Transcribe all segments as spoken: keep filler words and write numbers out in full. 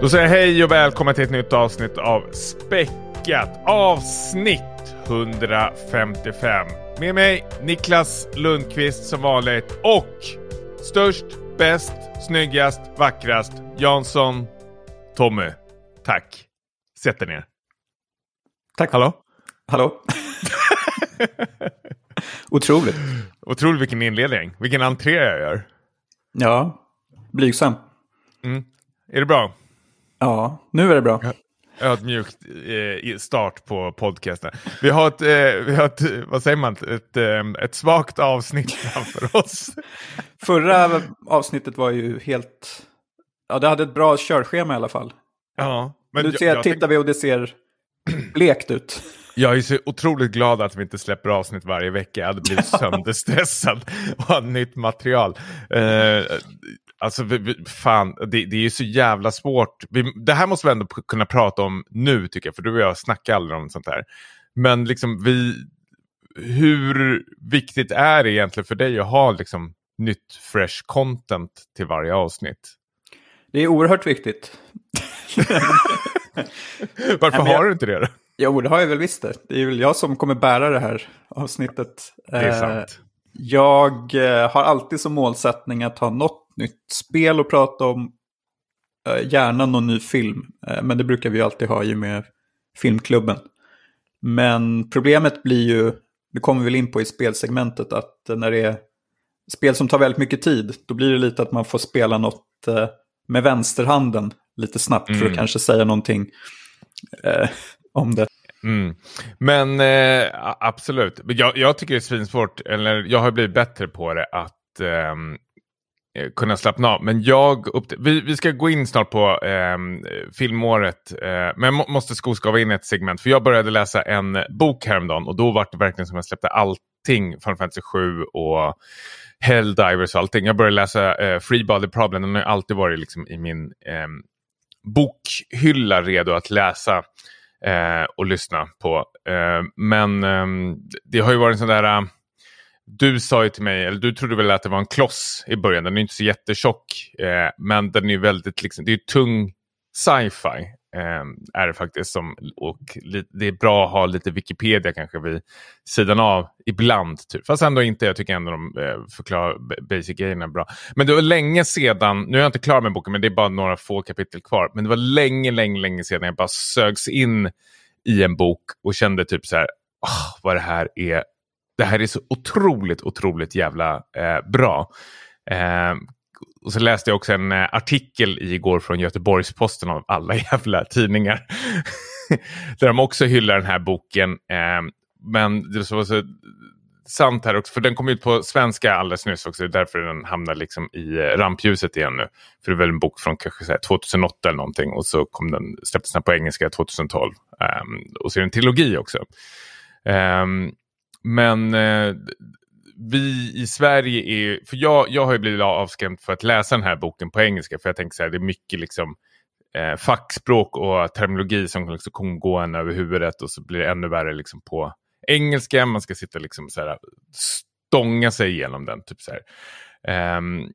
Då säger jag hej och välkommen till ett nytt avsnitt av Späckat. Avsnitt hundrafemtiofem. Med mig Niklas Lundqvist som vanligt. Och störst, bäst, snyggast, vackrast Jansson Tommy. Tack. Sätt dig ner. Tack. Hallå? Hallå. Otroligt. Otroligt vilken inledning. Vilken entré jag gör. Ja, blygsam. Mm. Är det bra? Ja, nu är det bra. Ödmjukt eh, start på podcasten. Vi har ett, eh, vi har ett, vad säger man, ett, eh, ett svagt avsnitt framför oss. Förra avsnittet var ju helt, ja det hade ett bra körschema i alla fall. Ja. Men nu ser, jag, jag tittar tänk... vi och det ser blekt ut. Jag är så otroligt glad att vi inte släpper avsnitt varje vecka. Jag hade blivit sönderstressad och ha nytt material. Eh, alltså, vi, vi, fan, det, det är ju så jävla svårt. Vi, det här måste vi ändå p- kunna prata om nu, tycker jag. För du och jag snackar aldrig om sånt här. Men liksom, vi, hur viktigt är det egentligen för dig att ha liksom, nytt, fresh content till varje avsnitt? Det är oerhört viktigt. Varför Nej, jag... har du inte det då? Jo, det har jag väl visst det. Det är väl jag som kommer bära det här avsnittet. Det är sant. Jag har alltid som målsättning att ha något nytt spel att prata om. Gärna någon ny film. Men det brukar vi ju alltid ha ju med filmklubben. Men problemet blir ju, det kommer vi väl in på i spelsegmentet, att när det är spel som tar väldigt mycket tid, då blir det lite att man får spela något med vänsterhanden lite snabbt mm. för att kanske säga någonting eh, om det. Mm. Men eh, absolut. Jag, jag tycker det är svinsvårt, eller jag har blivit bättre på det att eh, kunna slappna av. Men jag uppd- vi, vi ska gå in snart på eh, filmåret. Eh, men jag må, måste skoskava in ett segment. För jag började läsa en bok häromdagen och då var det verkligen som jag släppte allting från Fantasy sju och Helldivers och allting. Jag började läsa eh, Free Body Problem. Den har alltid varit liksom i min eh, bokhylla redo att läsa Eh, och lyssna på. Eh, men eh, det har ju varit en sån där... Uh, du sa ju till mig, eller du trodde väl att det var en kloss i början. Den är inte så jättetjock. Eh, men den är ju väldigt, liksom, det är ju tung sci-fi. Eh, är det faktiskt. Som, och li- det är bra att ha lite Wikipedia kanske vid sidan av ibland. Typ. Fast ändå inte, jag tycker ändå de eh, förklarar basic-grejerna bra. Men det var länge sedan, nu är jag inte klar med boken men det är bara några få kapitel kvar. Men det var länge, länge, länge sedan jag bara sögs in i en bok och kände typ så här, oh, vad det här är. Det här är så otroligt, otroligt jävla eh, bra. Eh, Och så läste jag också en eh, artikel igår från Göteborgs-Posten av alla jävla tidningar. Där de också hyllar den här boken. Eh, men det var så sant här också. För den kom ut på svenska alldeles nyss också. Därför den hamnar liksom i eh, rampljuset igen nu. För det är väl en bok från kanske så här, tjugohundraåtta eller någonting. Och så kom den, släpptes den på engelska tjugotolv. Eh, och så är det en trilogi också. Eh, men... Eh, vi i Sverige är, för jag, jag har ju blivit avskrämd för att läsa den här boken på engelska, för jag tänker så här, det är mycket liksom eh, fackspråk och terminologi som liksom kommer gå en över huvudet, och så blir det ännu värre liksom på engelska, man ska sitta liksom så här, stånga sig igenom den typ så här. Um,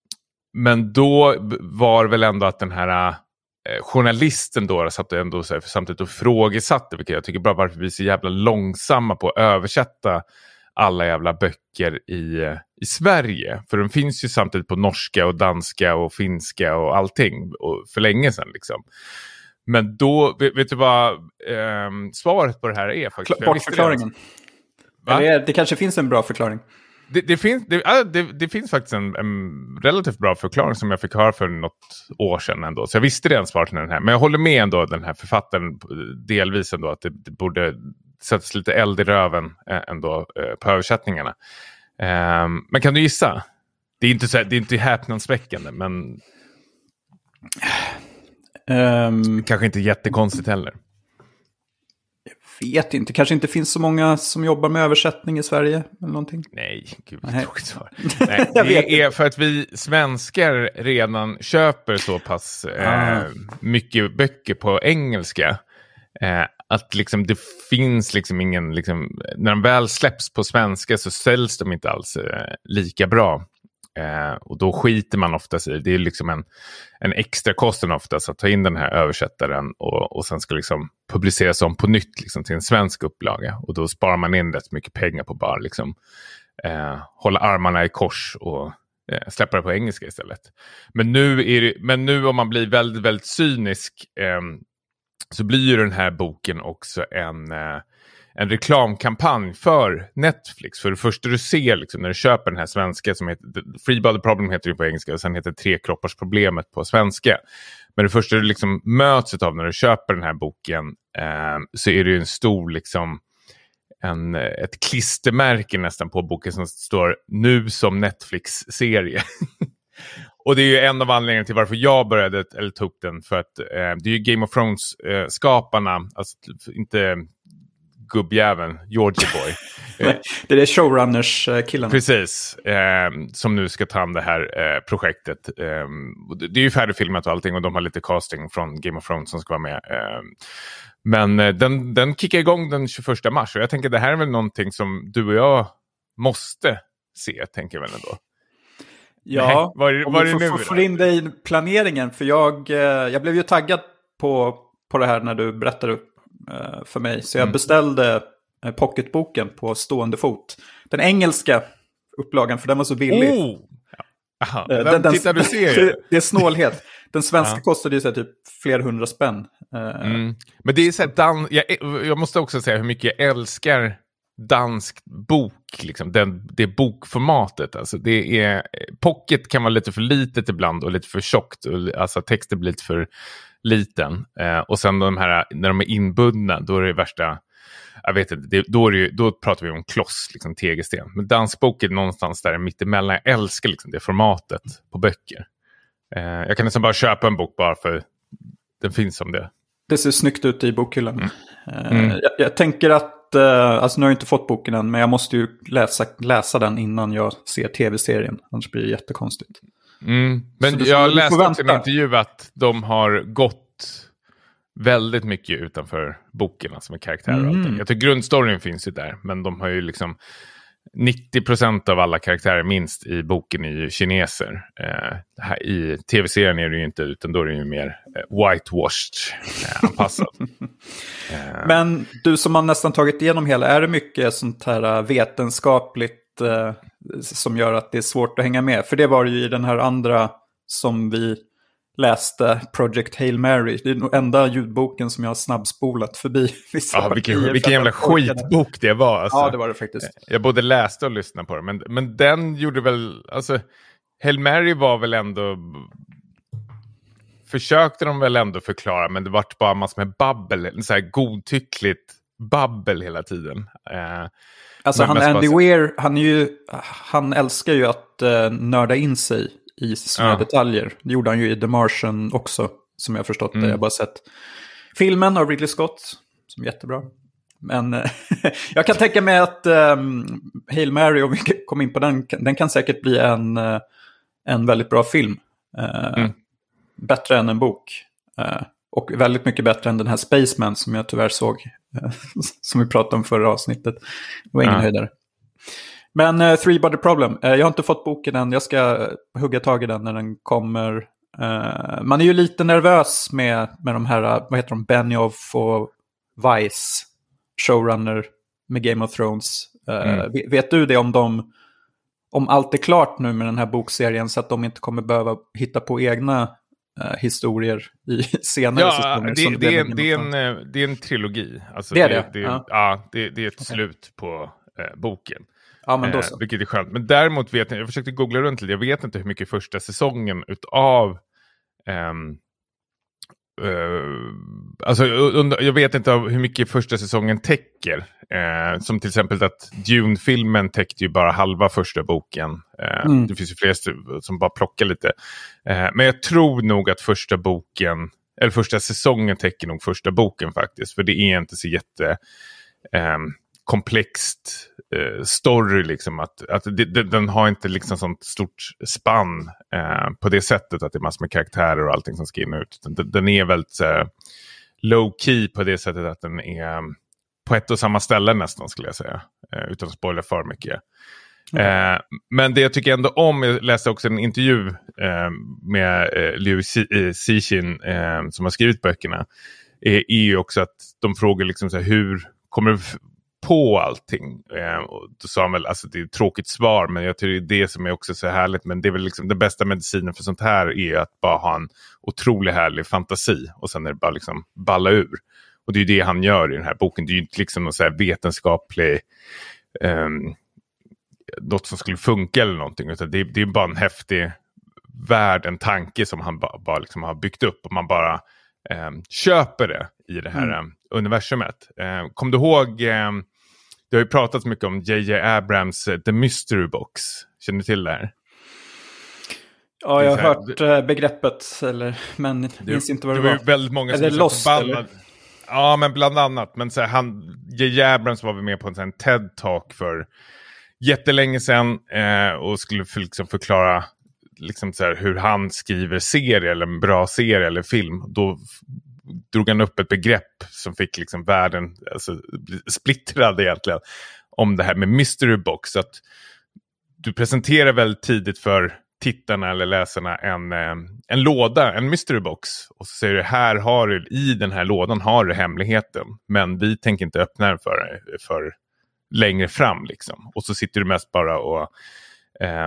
men då var väl ändå att den här eh, journalisten då satt ändå så här, samtidigt och frågesatte, vilket jag tycker bara varför vi är så jävla långsamma på att översätta alla jävla böcker i, i Sverige. För de finns ju samtidigt på norska och danska och finska och allting och för länge sedan liksom. Men då, vet, vet du vad eh, svaret på det här är faktiskt? Bak förklaringen. Eller, det kanske finns en bra förklaring. Det, det, finns, det, det, det finns faktiskt en, en relativt bra förklaring som jag fick höra för något år sedan ändå. Så jag visste redan svaret till den här. Men jag håller med ändå den här författaren delvis ändå att det, det borde sättas lite eld i röven ändå på översättningarna. Um, men kan du gissa? Det är inte, så, det är inte häpnadsväckande, men um, kanske inte jättekonstigt heller. Jag vet inte, kanske inte finns så många som jobbar med översättning i Sverige eller någonting. Nej, gud vad tråkigt svar. Nej, det är för att vi svenskar redan köper så pass eh, ah. mycket böcker på engelska. Eh, att liksom det finns liksom ingen, liksom, när de väl släpps på svenska så säljs de inte alls eh, lika bra. Eh, och då skiter man oftast i, det är liksom en, en extra kostnad oftast att ta in den här översättaren och, och sen ska liksom publiceras om på nytt liksom, till en svensk upplaga. Och då sparar man in rätt mycket pengar på bara liksom, eh, hålla armarna i kors och eh, släppa det på engelska istället. Men nu, är det, men nu om man blir väldigt, väldigt cynisk eh, så blir ju den här boken också en... Eh, en reklamkampanj för Netflix. För det första du ser liksom, när du köper den här svenska som heter Three Body Problem heter det på engelska och sen heter Tre kroppars problemet på svenska. Men det första du liksom möts av när du köper den här boken eh, så är det ju en stor liksom en, ett klistermärke nästan på boken som står nu som Netflix-serie. Och det är ju en av anledningarna till varför jag började eller tog upp den, för att eh, det är ju Game of Thrones eh, skaparna, alltså inte gubbjäveln, Georgie Boy. Nej, det är det showrunners-killarna. Precis, eh, som nu ska ta hand det här eh, projektet. Eh, det är ju färdigfilmat och allting och de har lite casting från Game of Thrones som ska vara med. Eh, men eh, den, den kickar igång den tjugoförsta mars och jag tänker det här är väl någonting som du och jag måste se, tänker jag väl ändå. Ja, Nej, var, var, om var vi det får, nu får in det i planeringen, för jag, eh, jag blev ju taggad på, på det här när du berättade eh, för mig. Så jag Mm. beställde eh, pocketboken på stående fot. Den engelska upplagan, för den var så billig. Oh! Aha, Eh, den, den, den, titta, du ser ju. det är snålhet. Den svenska Ja. kostade ju så här, typ flera hundra spänn. Eh, Mm. Men det är så här, dan- jag, jag måste också säga hur mycket jag älskar dansk bok, liksom. Den, det bokformatet. Alltså det är, pocket kan vara lite för litet ibland och lite för tjockt. Och, alltså texten blir lite för liten. Eh, och sen de här, när de är inbundna, då är det värsta, jag vet inte, det, då, är det ju, då pratar vi om kloss, liksom tegelsten. Men dansk bok är någonstans där mittemellan. Jag älskar liksom det formatet på böcker. Eh, jag kan nästan bara köpa en bok bara för den finns som det. Det ser snyggt ut i bokhyllan. Mm. Eh, Mm. jag, jag tänker att, eh, alltså nu har jag inte fått boken än, men jag måste ju läsa, läsa den innan jag ser tv-serien. Annars blir det jättekonstigt. Mm. Men du- jag du får läste också i en vänta. intervju att de har gått väldigt mycket utanför boken, alltså med karaktärer och Mm. allting. Jag tycker grundstoryn finns ju där, men de har ju liksom nittio procent av alla karaktärer minst i boken är ju kineser. Eh, här, i tv-serien är det ju inte, utan då är det ju mer eh, whitewashed eh, anpassat. eh, Men du som har nästan tagit igenom hela, är det mycket sånt här äh, vetenskapligt eh, som gör att det är svårt att hänga med? För det var ju i den här andra som vi läste, Project Hail Mary. Det är nog enda ljudboken som jag har snabbspolat förbi. Vissa ja, vilken, partier vilken för jävla att jag orkade. skitbok det var. Alltså. Ja, det var det faktiskt. Jag både läste och lyssnade på det. Men, men den gjorde väl... Alltså, Hail Mary var väl ändå... Försökte de väl ändå förklara. Men det var bara massor med babbel. Så här godtyckligt babbel hela tiden. Eh, Alltså men han mest Andy bara- Weir, han, är ju, han älskar ju att uh, nörda in sig i små Ja. detaljer. Det gjorde han ju i The Martian också, som jag har förstått Mm. det. Jag har bara sett filmen av Ridley Scott, som är jättebra. Men eh, jag kan tänka mig att um, Hail Mary, om vi kommer in på den, den kan säkert bli en, uh, en väldigt bra film. Uh, Mm. Bättre än en bok. Uh, och väldigt mycket bättre än den här Spaceman som jag tyvärr såg. Uh, som vi pratade om förra avsnittet. Det var ingen Ja. höjdare. Men uh, Three Body Problem. Uh, jag har inte fått boken än. Jag ska hugga tag i den när den kommer. Uh, man är ju lite nervös med, med de här, uh, vad heter de, Benioff och Weiss, showrunner med Game of Thrones. Uh, Mm. vet, vet du det om de, om allt är klart nu med den här bokserien så att de inte kommer behöva hitta på egna uh, historier i senare Ja, säsonger? det, som det, blev är, med det, är Game of en, Thrones? eh, det är en trilogi. Alltså, Det är det? det, Ja. ja, det, det är ett Okej. slut på eh, boken. Ja, men då Eh, så. vilket är skönt. Men däremot vet jag, jag försökte googla runt lite, jag vet inte hur mycket första säsongen utav ehm, eh, alltså under, jag vet inte hur mycket första säsongen täcker. Eh, som till exempel att Dune-filmen täckte ju bara halva första boken. Eh, Mm. Det finns ju fler st- som bara plockar lite. Eh, men jag tror nog att första boken, eller första säsongen täcker nog första boken faktiskt. För det är inte så jätte... ehm, komplext eh, story liksom, att, att det, det, den har inte liksom sånt stort spann eh, på det sättet att det är massor med karaktärer och allting som ska in och ut. Den, den är väldigt eh, low key på det sättet att den är på ett och samma ställe nästan, skulle jag säga, eh, utan att spoila för mycket. Okay. Eh, men det jag tycker ändå om, jag läste också en intervju eh, med eh, Liu Cixin eh, som har skrivit böckerna, är, är ju också att de frågar liksom så här, hur kommer du f- på allting? Eh, och då sa han väl, alltså det är ett tråkigt svar, men jag tycker det är det som är också så härligt, men det är väl liksom den bästa medicinen för sånt här är att bara ha en otroligt härlig fantasi och sen är det bara liksom balla ur. Och det är ju det han gör i den här boken, det är ju inte liksom någon så här vetenskaplig um, något som skulle funka eller någonting, utan det, det är bara en häftig värld, en tanke som han bara, bara liksom har byggt upp och man bara eh, köper det i det här mm. eh, universumet. Eh, kom du ihåg, eh, det har ju pratats mycket om J J Abrams uh, The Mystery Box, känner du till det här? Ja, jag har hört du, begreppet, eller, men jag minns inte vad det, det var. var Det var väldigt många är som det Lost, förbannade. Ja, men bland annat. Men så här, han, J J Abrams var vi med på en sån TED-talk för jättelänge sedan eh, och skulle för, liksom förklara liksom så här, hur han skriver serie eller en bra serie eller film. Då f- drog han upp ett begrepp som fick liksom världen alltså, splittrad egentligen om det här med mystery box. Att du presenterar väl tidigt för tittarna eller läsarna en, eh, en låda, en mystery box. Och så säger du, här har du, i den här lådan har du hemligheten. Men vi tänker inte öppna den för, för längre fram liksom. Och så sitter du mest bara och eh,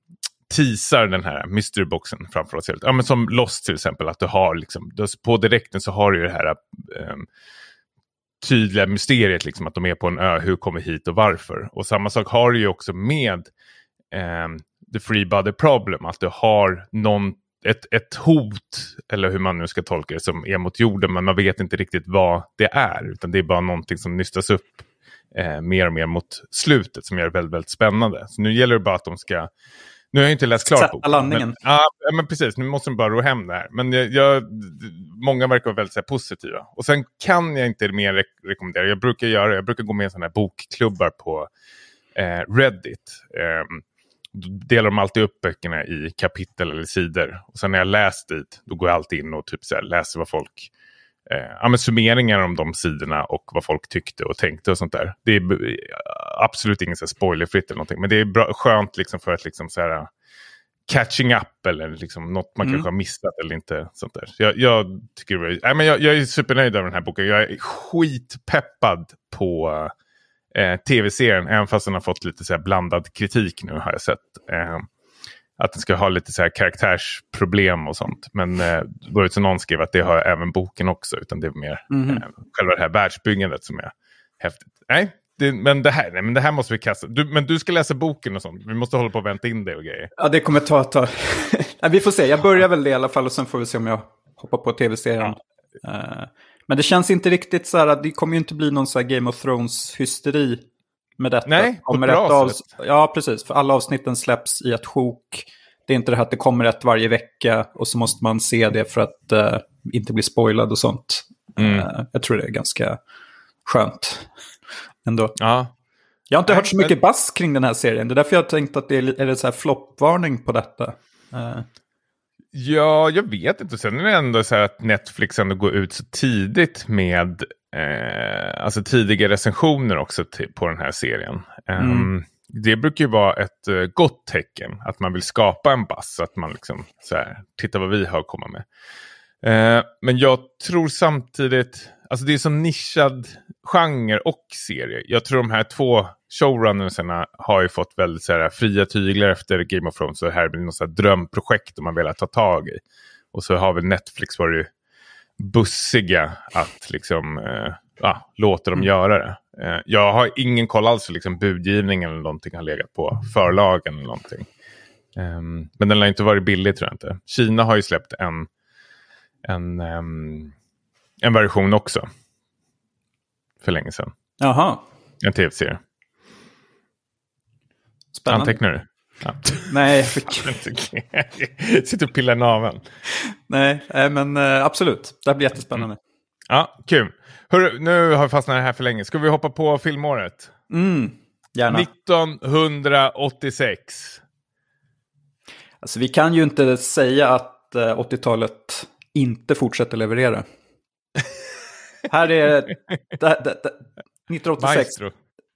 teasar den här mystery boxen framför oss. Ja, men som Lost till exempel, att du har liksom, på direkten så har du ju det här eh, tydliga mysteriet liksom, att de är på en ö, hur kommer hit och varför. Och samma sak har du ju också med eh, The Free Body Problem, att du har någon, ett, ett hot, eller hur man nu ska tolka det, som är mot jorden, men man vet inte riktigt vad det är, utan det är bara någonting som nystas upp eh, mer och mer mot slutet, som gör det väldigt, väldigt spännande. Så nu gäller det bara att de ska, nu har jag inte läst klart boken. Landningen. Men, ja, men precis, nu måste de bara ro hem det här. Men jag, jag, många verkar vara väldigt så här, positiva. Och sen kan jag inte mer re- rekommendera, jag brukar göra, jag brukar gå med i sådana här bokklubbar på eh, Reddit. Eh, Då delar de alltid upp böckerna i kapitel eller sidor. Och sen när jag läst dit, då går jag alltid in och typ så här, läser vad folk eh, ja, men summeringar om de sidorna och vad folk tyckte och tänkte och sånt där. Det är b- absolut inget så här spoilerfritt eller någonting, men det är bra, skönt liksom för att liksom så här catching up eller liksom något man mm. kanske har missat eller inte sånt där. Så jag, jag tycker det var, nej, men jag, jag är supernöjd över den här boken. Jag är skitpeppad på Eh, tv-serien, även fast den har fått lite så här blandad kritik nu, har jag sett. Eh, att den ska ha lite så här karaktärsproblem och sånt. Men eh, det var ju så någon skrev att det har även boken också, utan det är mer mm. eh, själva det här världsbyggandet som är häftigt. Nej, det, men, det här, nej men det här måste vi kasta. Du, men du ska läsa boken och sånt. Vi måste hålla på och vänta in det och grejer. Ja, det kommer ta ett tag. Nej, vi får se, jag börjar väl det i alla fall och sen får vi se om jag hoppar på tv-serien. Ja. Uh... Men det känns inte riktigt så här att det kommer ju inte bli någon så här Game of Thrones-hysteri med detta. Nej, på kommer ett bra av... sätt. Ja, precis. För alla avsnitten släpps i ett sjok. Det är inte det här att det kommer ett varje vecka och så måste man se det för att uh, inte bli spoilad och sånt. Mm. Uh, jag tror det är ganska skönt ändå. Ja. Jag har inte Nej, hört så mycket men... bass kring den här serien. Det är därför jag har tänkt att det är, är det så här floppvarning på detta. Uh. Ja, jag vet inte. Sen är det ändå så här att Netflix ändå går ut så tidigt med eh, alltså tidiga recensioner också t- på den här serien. Mm. Um, det brukar ju vara ett uh, gott tecken att man vill skapa en buzz, att man liksom så här, titta vad vi har att komma med. Uh, men jag tror samtidigt, alltså det är som nischad genre och serie. Jag tror de här två showrunnersarna har ju fått väldigt så här, fria tyglar efter Game of Thrones. Så här blir det något så här drömprojekt om man vill ta tag i. Och så har väl Netflix varit bussiga att liksom eh, ja, låta dem mm. göra det. Eh, jag har ingen koll alls för liksom budgivning eller någonting har legat på förlagen eller någonting. Um, men den har inte varit billig, tror jag inte. Kina har ju släppt en en, um, en version också för länge sedan. Jaha. En tv-serie. Spännande. Antecknar du? Ja. Nej, jag sitter och pillar i naveln. Nej, men uh, absolut. Det blir jättespännande. Mm. Ja, kul. Hörru, nu har vi fastnat här för länge. Ska vi hoppa på filmåret? Mm, gärna. nittonhundraåttiosex. Alltså, vi kan ju inte säga att uh, åttiotalet inte fortsätter leverera. Här är det, det, det, nittonhundraåttiosex. Maestro.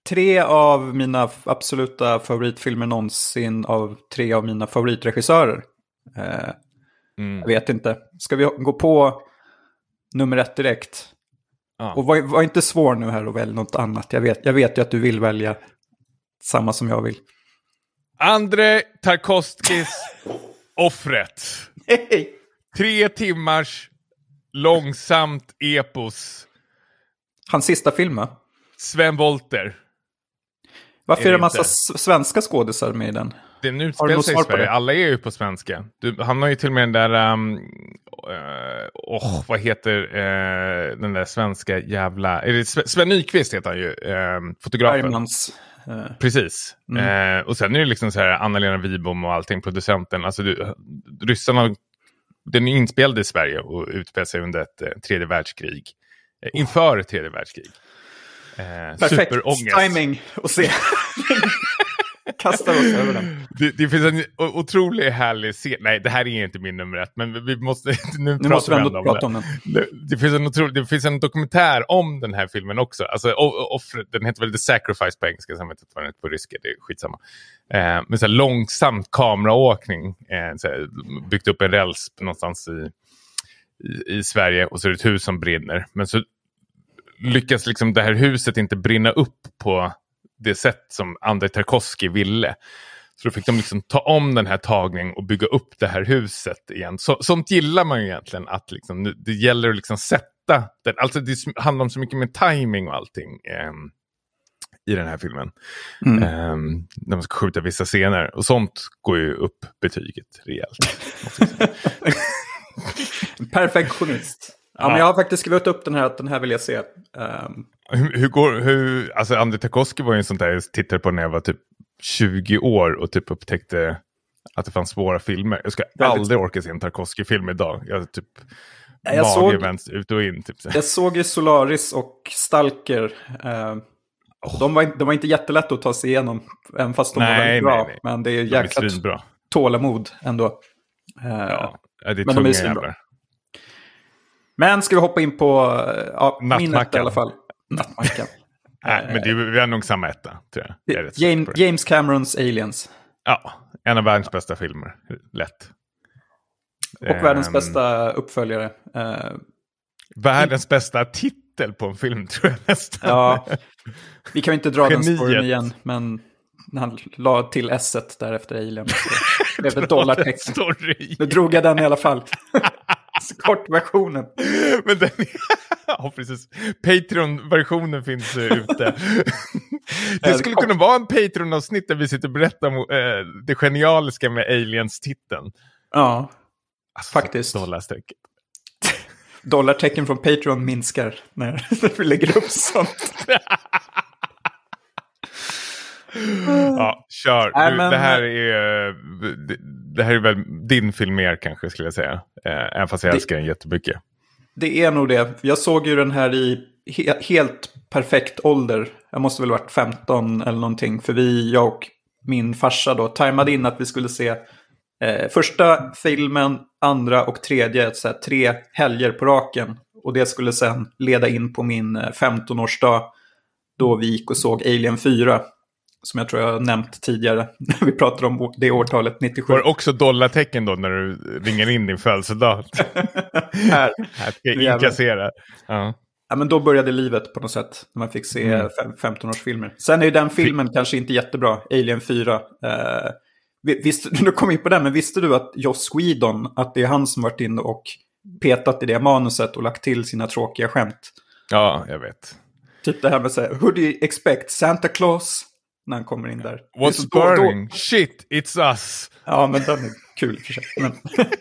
tre av mina absoluta favoritfilmer någonsin av tre av mina favoritregissörer. Eh, mm. Jag vet inte. Ska vi gå på nummer ett direkt? Ja. Och var, var inte svår nu här och välja något annat. Jag vet, jag vet ju att du vill välja samma som jag vill. Andrei Tarkovskis Offret. Hey. Tre timmars långsamt epos. Hans sista film, va? Sven Wollter. Varför är det en massa svenska skådisar med i den? Den utspelar sig i Sverige. Alla är ju på svenska. Du, han har ju till och med den där... Um, uh, oh, vad heter uh, den där svenska jävla... Är det Sven Nykvist heter han ju. Uh, fotografen. Bergmans, uh, Precis. Mm. Uh, och sen är det liksom så här Anna-Lena Wibom och allting, producenten. Alltså du, ryssarna... Den är inspelad i Sverige och utspelar sig under ett uh, tredje världskrig. Uh, inför ett tredje världskrig. Uh, Perfekt timing att se. Kastar oss över den. Det, det finns en otroligt härlig scen. Nej, det här är inte min nummer ett, men vi måste nu, nu måste vi ändå om prata det. om den. Det, det, finns en otrolig, det finns en dokumentär om den här filmen också. Alltså, off, den heter väl The Sacrifice på engelska, som heter vad den heter på ryska, det är skitsamma. Eh, men så här långsamt kameraåkning. Eh, så här, byggt upp en räls någonstans i, i, i Sverige, och så är det ett hus som brinner. Men så lyckas liksom det här huset inte brinna upp på det sätt som Andrei Tarkovsky ville. Så då fick de liksom ta om den här tagningen och bygga upp det här huset igen. Så, sånt gillar man ju egentligen, att liksom, det gäller att liksom sätta den. Alltså det handlar om så mycket med timing och allting eh, i den här filmen. Mm. Eh, när man ska skjuta vissa scener. Och sånt går ju upp betyget rejält. Perfektionist. Ja, ja, men jag har faktiskt skrivit upp den här, att den här vill jag se. Um... Hur, hur går, hur, alltså Andrei Tarkovsky var ju en sån där, jag tittade på när jag var typ tjugo år och typ upptäckte att det fanns svåra filmer. Jag ska väldigt... aldrig orka se en Tarkovsky-film idag. Jag typ jag såg, vänster ut och in. Typ. Jag såg ju Solaris och Stalker. Uh, oh. de, var, de var inte jättelätt att ta sig igenom, även fast de nej, var väldigt bra. Nej, nej. Men det är jäkligt bra tålamod ändå. Uh, ja, det är men de är svinbra. Men ska vi hoppa in på ja, minnet i alla fall. Nattmackan. Nej, men det är, vi har nog samma etta, tror jag. jag James, James Camerons Aliens. Ja, en av världens bästa filmer. Lätt. Och um, världens bästa uppföljare. Uh, världens in... bästa titel på en film, tror jag nästan. Ja, vi kan ju inte dra Geniet. Den storyn igen, men han la till S-et därefter Alien. Det blev ett dollartecken. Nu drog jag den i alla fall. Kortversionen. Men den ja, precis. Patreon-versionen finns uh, ute. Det skulle kunna vara en Patreon-avsnitt där vi sitter och berättar om uh, det genialiska med Aliens-titeln. Ja, alltså, faktiskt. Dollartecken. Dollartecken från Patreon minskar när vi lägger upp sånt. Ja, kör. Äh, du, men... det, här är, det, det här är väl din film mer kanske, skulle jag säga. Eh, även fast jag det, älskar den jättemycket. Det är nog det. Jag såg ju den här i he- helt perfekt ålder. Jag måste väl ha varit femton eller någonting. För vi, jag och min farsa då, tajmade in att vi skulle se eh, första filmen, andra och tredje. Så här, tre helger på raken. Och det skulle sen leda in på min femton-årsdag. Då vi gick och såg Alien fyra. Som jag tror jag har nämnt tidigare. När vi pratade om det årtalet nittiosju. Var det också dollartecken då när du ringer in din födelsedag? här. Här ska jag inkassera. Ja. Ja, men då började livet på något sätt. När man fick se mm. femton-årsfilmer. Sen är ju den filmen F- kanske inte jättebra. Alien fyra. Uh, visst, nu kom jag på den, men visste du att Joss Whedon, att det är han som varit inne och petat i det manuset och lagt till sina tråkiga skämt? Ja, jag vet. Typ det här med så här, who do you expect? Santa Claus? När han kommer in där. What's burning? Då, då... Shit, it's us. Ja, men den är kul för sig. Men...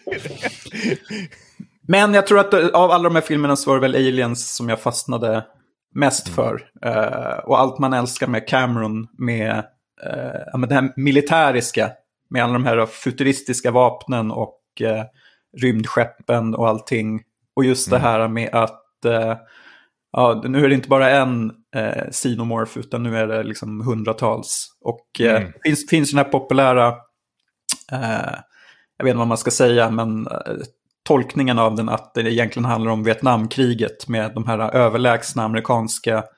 men jag tror att av alla de här filmerna så var det väl Aliens som jag fastnade mest för. Uh, och allt man älskar med Cameron, med, uh, med det här militäriska, med alla de här futuristiska vapnen och uh, rymdskeppen och allting. Och just mm. det här med att uh, ja, nu är det inte bara en eh, xenomorph, utan nu är det liksom hundratals. Och eh, mm. finns, finns den här populära, eh, jag vet inte vad man ska säga, men eh, tolkningen av den att det egentligen handlar om Vietnamkriget med de här överlägsna amerikanska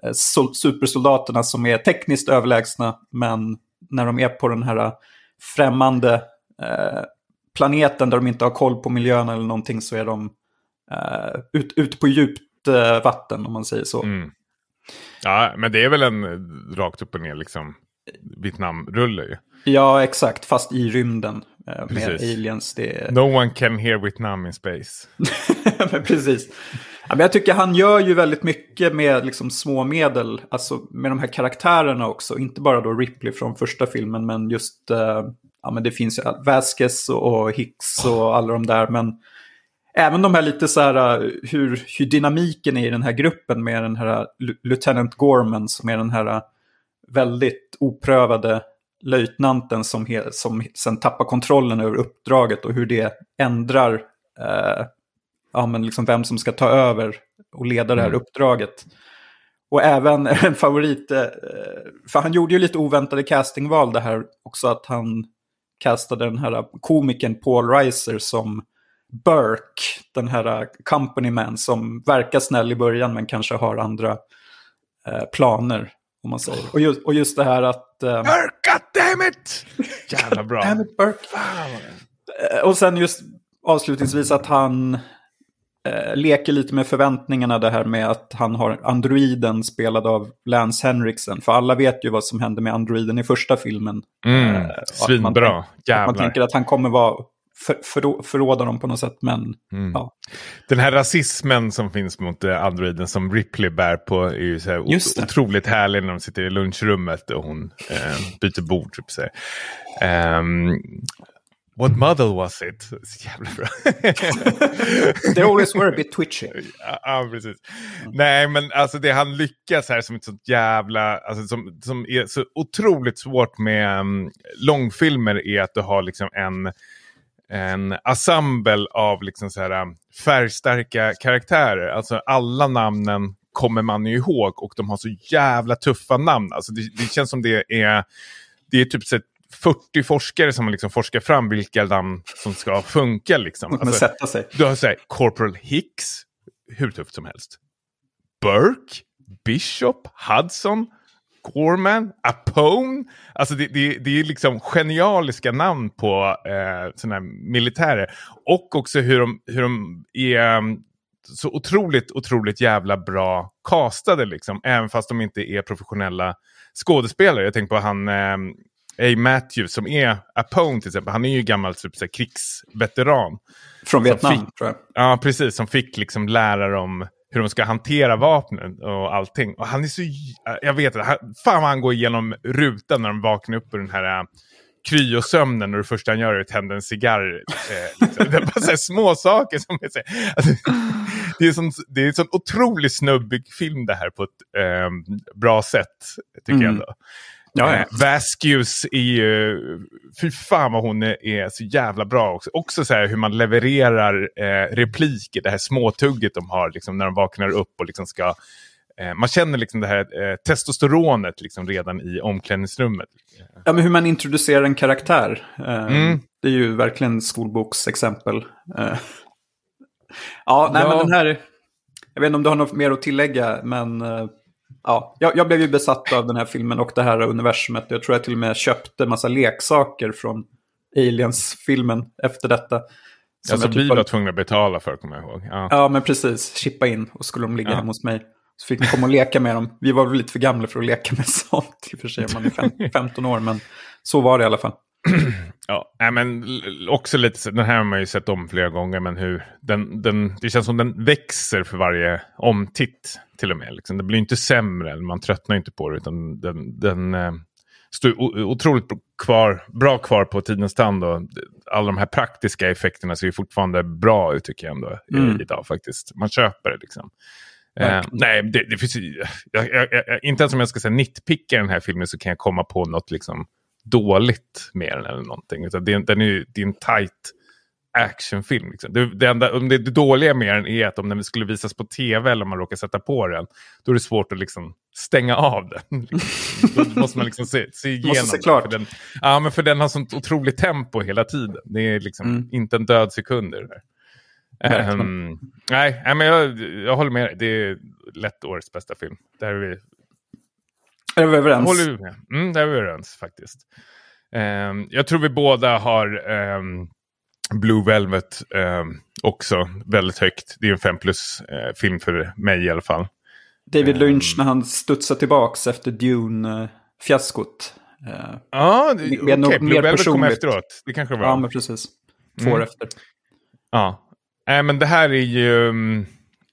eh, sol- supersoldaterna som är tekniskt överlägsna, men när de är på den här främmande eh, planeten där de inte har koll på miljön eller någonting, så är de eh, ut, ut på djupt eh, vatten, om man säger så. Mm. Ja, men det är väl en rakt upp och ner liksom Vietnam-rulle ju. Ja, exakt. Fast i rymden eh, med aliens. Det är... No one can hear Vietnam in space. Men precis. Ja, men jag tycker han gör ju väldigt mycket med liksom små medel. Alltså med de här karaktärerna också. Inte bara då Ripley från första filmen. Men just, eh, ja men det finns ju Vasquez och, och Hicks och alla de där. Men även de här lite så här, hur, hur dynamiken är i den här gruppen med den här Lieutenant Gorman som är den här väldigt oprövade löjtnanten som, he, som sen tappar kontrollen över uppdraget och hur det ändrar eh, ja, men liksom vem som ska ta över och leda det här Mm. uppdraget. Och även en favorit, eh, för han gjorde ju lite oväntade castingval det här också, att han castade den här komikern Paul Reiser som Burke, den här company man som verkar snäll i början men kanske har andra eh, planer, om man säger. Och just, och just det här att... Eh, Burke, goddammit! Jävla bra. Damn it, Burke. Eh, och sen just avslutningsvis att han eh, leker lite med förväntningarna, det här med att han har androiden spelad av Lance Henriksen. För alla vet ju vad som hände med androiden i första filmen. Mm, eh, svinbra. Jävlar. Man tänker att han kommer vara... För, för, förråda dem på något sätt, men mm. ja. Den här rasismen som finns mot eh, androiden som Ripley bär på är ju så här ot- otroligt härlig när de sitter i lunchrummet och hon eh, byter bord typ så här. Um, what model was it? Så jävla bra. They always were a bit twitchy. Ja, ja, precis. Mm. Nej, men alltså det han lyckas här som ett sånt jävla, alltså som, som är så otroligt svårt med um, långfilmer är att du har liksom en en ensemble av liksom så här färgstarka karaktärer. Alltså alla namnen kommer man ju ihåg och de har så jävla tuffa namn. Alltså det, det känns som det är det är typ så fyrtio forskare som liksom forskar fram vilka namn som ska funka liksom. Alltså, sätta sig. Du har så här Corporal Hicks, hur tufft som helst. Burke, Bishop, Hudson, Gorman, Apone. Alltså det, det, det är liksom genialiska namn på eh, såna här militärer. Och också hur de, hur de är um, så otroligt, otroligt jävla bra castade liksom. Även fast de inte är professionella skådespelare. Jag tänker på han eh, A. Matthews som är Apone till exempel. Han är ju gammal typ, så här, krigsveteran. Från Vietnam fick, tror jag. Ja, precis. Som fick liksom lära dem hur de ska hantera vapnen och allting. Och han är så... Jag vet inte. Fan vad han går igenom rutan när de vaknar upp ur den här äh, kryosömnen. Och det första han gör är att tända en cigarr. Äh, liksom. Det är bara så här små saker som är så här, alltså, det är sån, det är en sån otroligt snubbig film det här på ett äh, bra sätt. Tycker mm. jag ändå. Ja, ja. Eh, Vasquez är ju, fy fan vad hon är, är så jävla bra också. Också så här hur man levererar eh, repliker, det här småtugget de har liksom, när de vaknar upp och liksom ska, eh, man känner liksom det här eh, testosteronet liksom redan i omklädningsrummet. Ja, men hur man introducerar en karaktär. Eh, mm. Det är ju verkligen skolboksexempel. Eh. Ja, nej, ja. men den här, jag vet inte om du har något mer att tillägga, men... Eh, Ja, jag, jag blev ju besatt av den här filmen och det här universumet. Jag tror jag till och med köpte massa leksaker från Aliens-filmen efter detta. Som alltså vi var tvungna att betala för, kommer jag ihåg. Ja. ja, men precis. Chippa in och skulle de ligga ja. hemma hos mig. Så fick ni komma och leka med dem. Vi var väl lite för gamla för att leka med sånt. I och för sig man är fem, femton år, men så var det i alla fall. Ja, men också lite, den här har man ju sett om flera gånger, men hur den, den, det känns som den växer för varje omtitt till och med. Liksom. Det blir inte sämre, man tröttnar inte på det, utan den, den eh, står otroligt kvar, bra kvar på tidens tand, och alla de här praktiska effekterna ser ju fortfarande bra ut tycker jag ändå mm. idag faktiskt. Man köper det liksom. Uh, nej, det, det finns ju, jag, jag, jag, inte ens om jag ska säga nitpicka den här filmen så kan jag komma på något liksom dåligt med den eller någonting, utan det, den är ju, det är en tight actionfilm liksom. det, det enda, om det, det dåliga med den är att om den skulle visas på tv eller om man råkar sätta på den, då är det svårt att liksom stänga av den. Då måste man liksom se, se igenom måste se klart. För den, ja, men för den har sånt otroligt tempo hela tiden. Det är liksom mm. inte en död sekund i det där. Um, nej, nej, men jag, jag håller med dig. Det är lätt årets bästa film. Där är vi, är vi överens? Håller vi med. Mm, där är vi överens faktiskt. Um, jag tror vi båda har um, Blue Velvet um, också väldigt högt. Det är en fem plus uh, film för mig i alla fall. David Lynch um, när han studsar tillbaks efter Dune-fiaskot. Uh, ja, det, okej. Okay. Blue Velvet kom efteråt. Det kanske var. Ja, men precis. Två år mm. efter. Ja. Äh, men det här är ju... Um,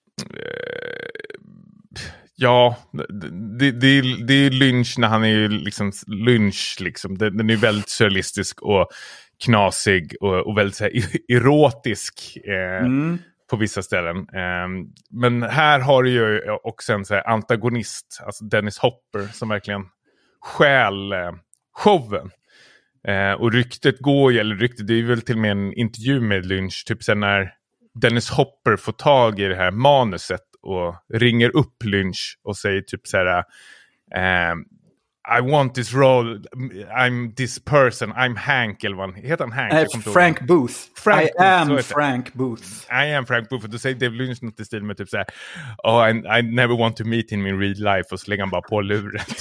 ja, det, det, det är Lynch när han är liksom Lynch. Liksom. Den, den är väldigt surrealistisk och knasig och, och väldigt så här, erotisk eh, mm. på vissa ställen. Eh, men här har du ju också en så här, antagonist, alltså Dennis Hopper, som verkligen stjäl eh, showen. Eh, och ryktet går ju, eller ryktet, det är väl till och med en intervju med Lynch, typ sen när Dennis Hopper får tag i det här manuset och ringer upp Lynch och säger typ så här um, I want this role, I'm this person, I'm Hank eller vad heter han? Hank? Uh, Frank Booth. Frank I Booth, am Frank Booth. I am Frank Booth. Och då säger David Lynch något i stil med typ så här, oh, I, I never want to meet him in real life, och så lägger han bara på luret.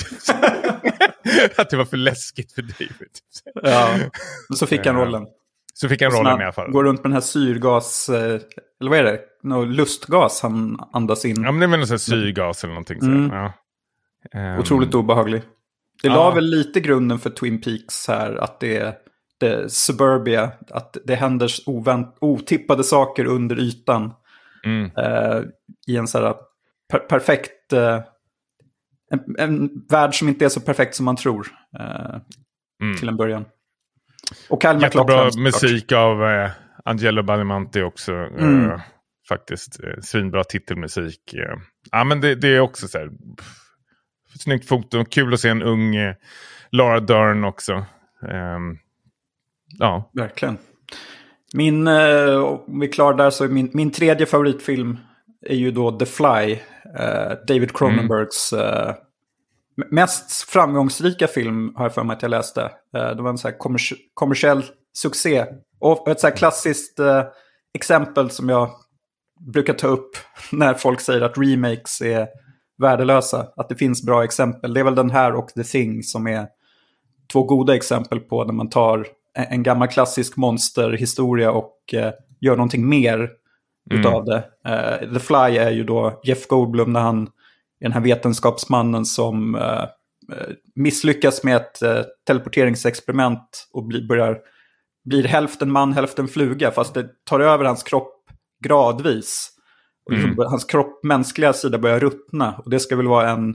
Att det var för läskigt för David. Ja, och så fick han rollen. Så fick han rollen i alla fall. Går runt med den här syrgas, eller vad är det? Någon lustgas han andas in. Ja, men det är väl någon sån här syrgas eller någonting. Mm. Så. Ja. Um, Otroligt obehaglig. Det ja. la väl lite grunden för Twin Peaks här, att det är, det är suburbia, att det händer ovänt, otippade saker under ytan. Mm. Uh, I en så här per- perfekt... Uh, en, en värld som inte är så perfekt som man tror. Uh, mm. Till en början. Och Kyle jättebra musik av eh, Angelo Badalamenti också. Mm. Eh, faktiskt. Eh, svinbra titelmusik. Eh. Ja, men det, det är också så här... Pff, snyggt foto. Kul att se en ung eh, Laura Dern också. Eh, ja. Verkligen. Min, eh, om vi är klara där, så är min, min tredje favoritfilm är ju då The Fly. Eh, David Cronenbergs... Mm. Eh, mest framgångsrika film har jag för mig att jag läste. Det var en så här kommers- kommersiell succé. Och ett så här klassiskt eh, exempel som jag brukar ta upp när folk säger att remakes är värdelösa. Att det finns bra exempel. Det är väl den här och The Thing som är två goda exempel på när man tar en, en gammal klassisk monsterhistoria och eh, gör någonting mer mm. utav det. Eh, The Fly är ju då Jeff Goldblum när han den här vetenskapsmannen som uh, misslyckas med ett uh, teleporteringsexperiment och blir, börjar, blir hälften man, hälften fluga, fast det tar över hans kropp gradvis. Och liksom, mm. hans kropp, mänskliga sida, börjar ruttna. Och det ska väl vara en,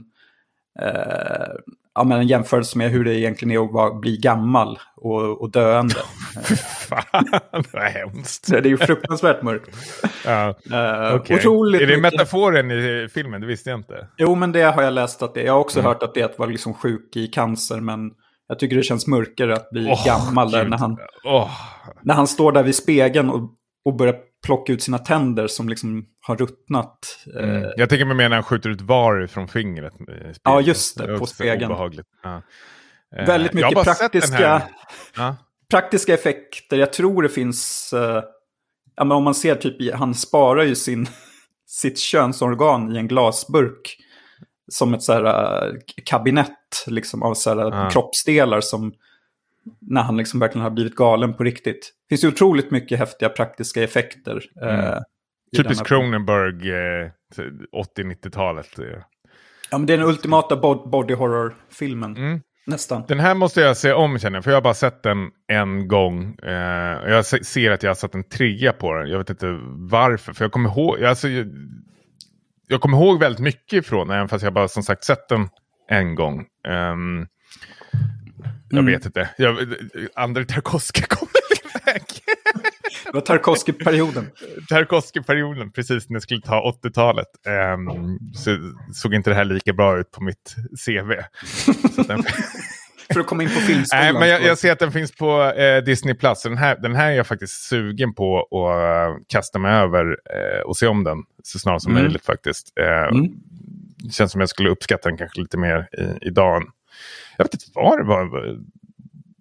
uh, ja, men en jämförelse med hur det egentligen är att vara, bli gammal och, och döende. Fan, vad hemskt. Det är ju fruktansvärt mörkt. Ja, uh, okay. Otroligt är det mycket... metaforen i filmen? Det visste jag inte. Jo, men det har jag läst att det är. Jag har också mm. hört att det är att vara liksom sjuk i cancer, men jag tycker det känns mörkare att bli oh, gammal där när han, oh. när han står där vid spegeln och, och börjar plocka ut sina tänder som liksom har ruttnat. Mm. Jag tänker mig mer när han skjuter ut var från fingret. Ja, just det, det på spegeln. Obehagligt. Ja. Väldigt mycket praktiska, ja. praktiska effekter. Jag tror det finns... Uh, ja, men om man ser typ, han sparar ju sin, sitt könsorgan i en glasburk. Som ett så här uh, kabinett liksom, av så här, ja. kroppsdelar som... När han liksom verkligen har blivit galen på riktigt. Det finns ju otroligt mycket häftiga praktiska effekter. Mm. Uh, Typiskt Cronenberg eh, åttio-nittiotalet. Ja, men det är den ultimata body horror-filmen. Mm. Nästan. Den här måste jag se om, känner jag. För jag har bara sett den en gång. Eh, jag ser att jag har satt en trea på den. Jag vet inte varför. För jag kommer ihåg... Alltså, jag, jag kommer ihåg väldigt mycket ifrån den. Fast jag bara som sagt sett den en gång. Um, jag mm. vet inte. Jag, Andrei Tarkovsky kommer iväg. Det var Tarkovsky-perioden. Tarkovsky-perioden, precis när jag skulle ta åttiotalet. Um, så såg inte det här lika bra ut på mitt C V. Så den... För att komma in på filmskolan. Nej, men jag, jag ser att den finns på eh, Disney Plus. Den här, den här är jag faktiskt sugen på att uh, kasta mig över uh, och se om den så snart som mm. möjligt faktiskt. Uh, mm. Det känns som jag skulle uppskatta den kanske lite mer i, idag. Jag vet inte vad det var.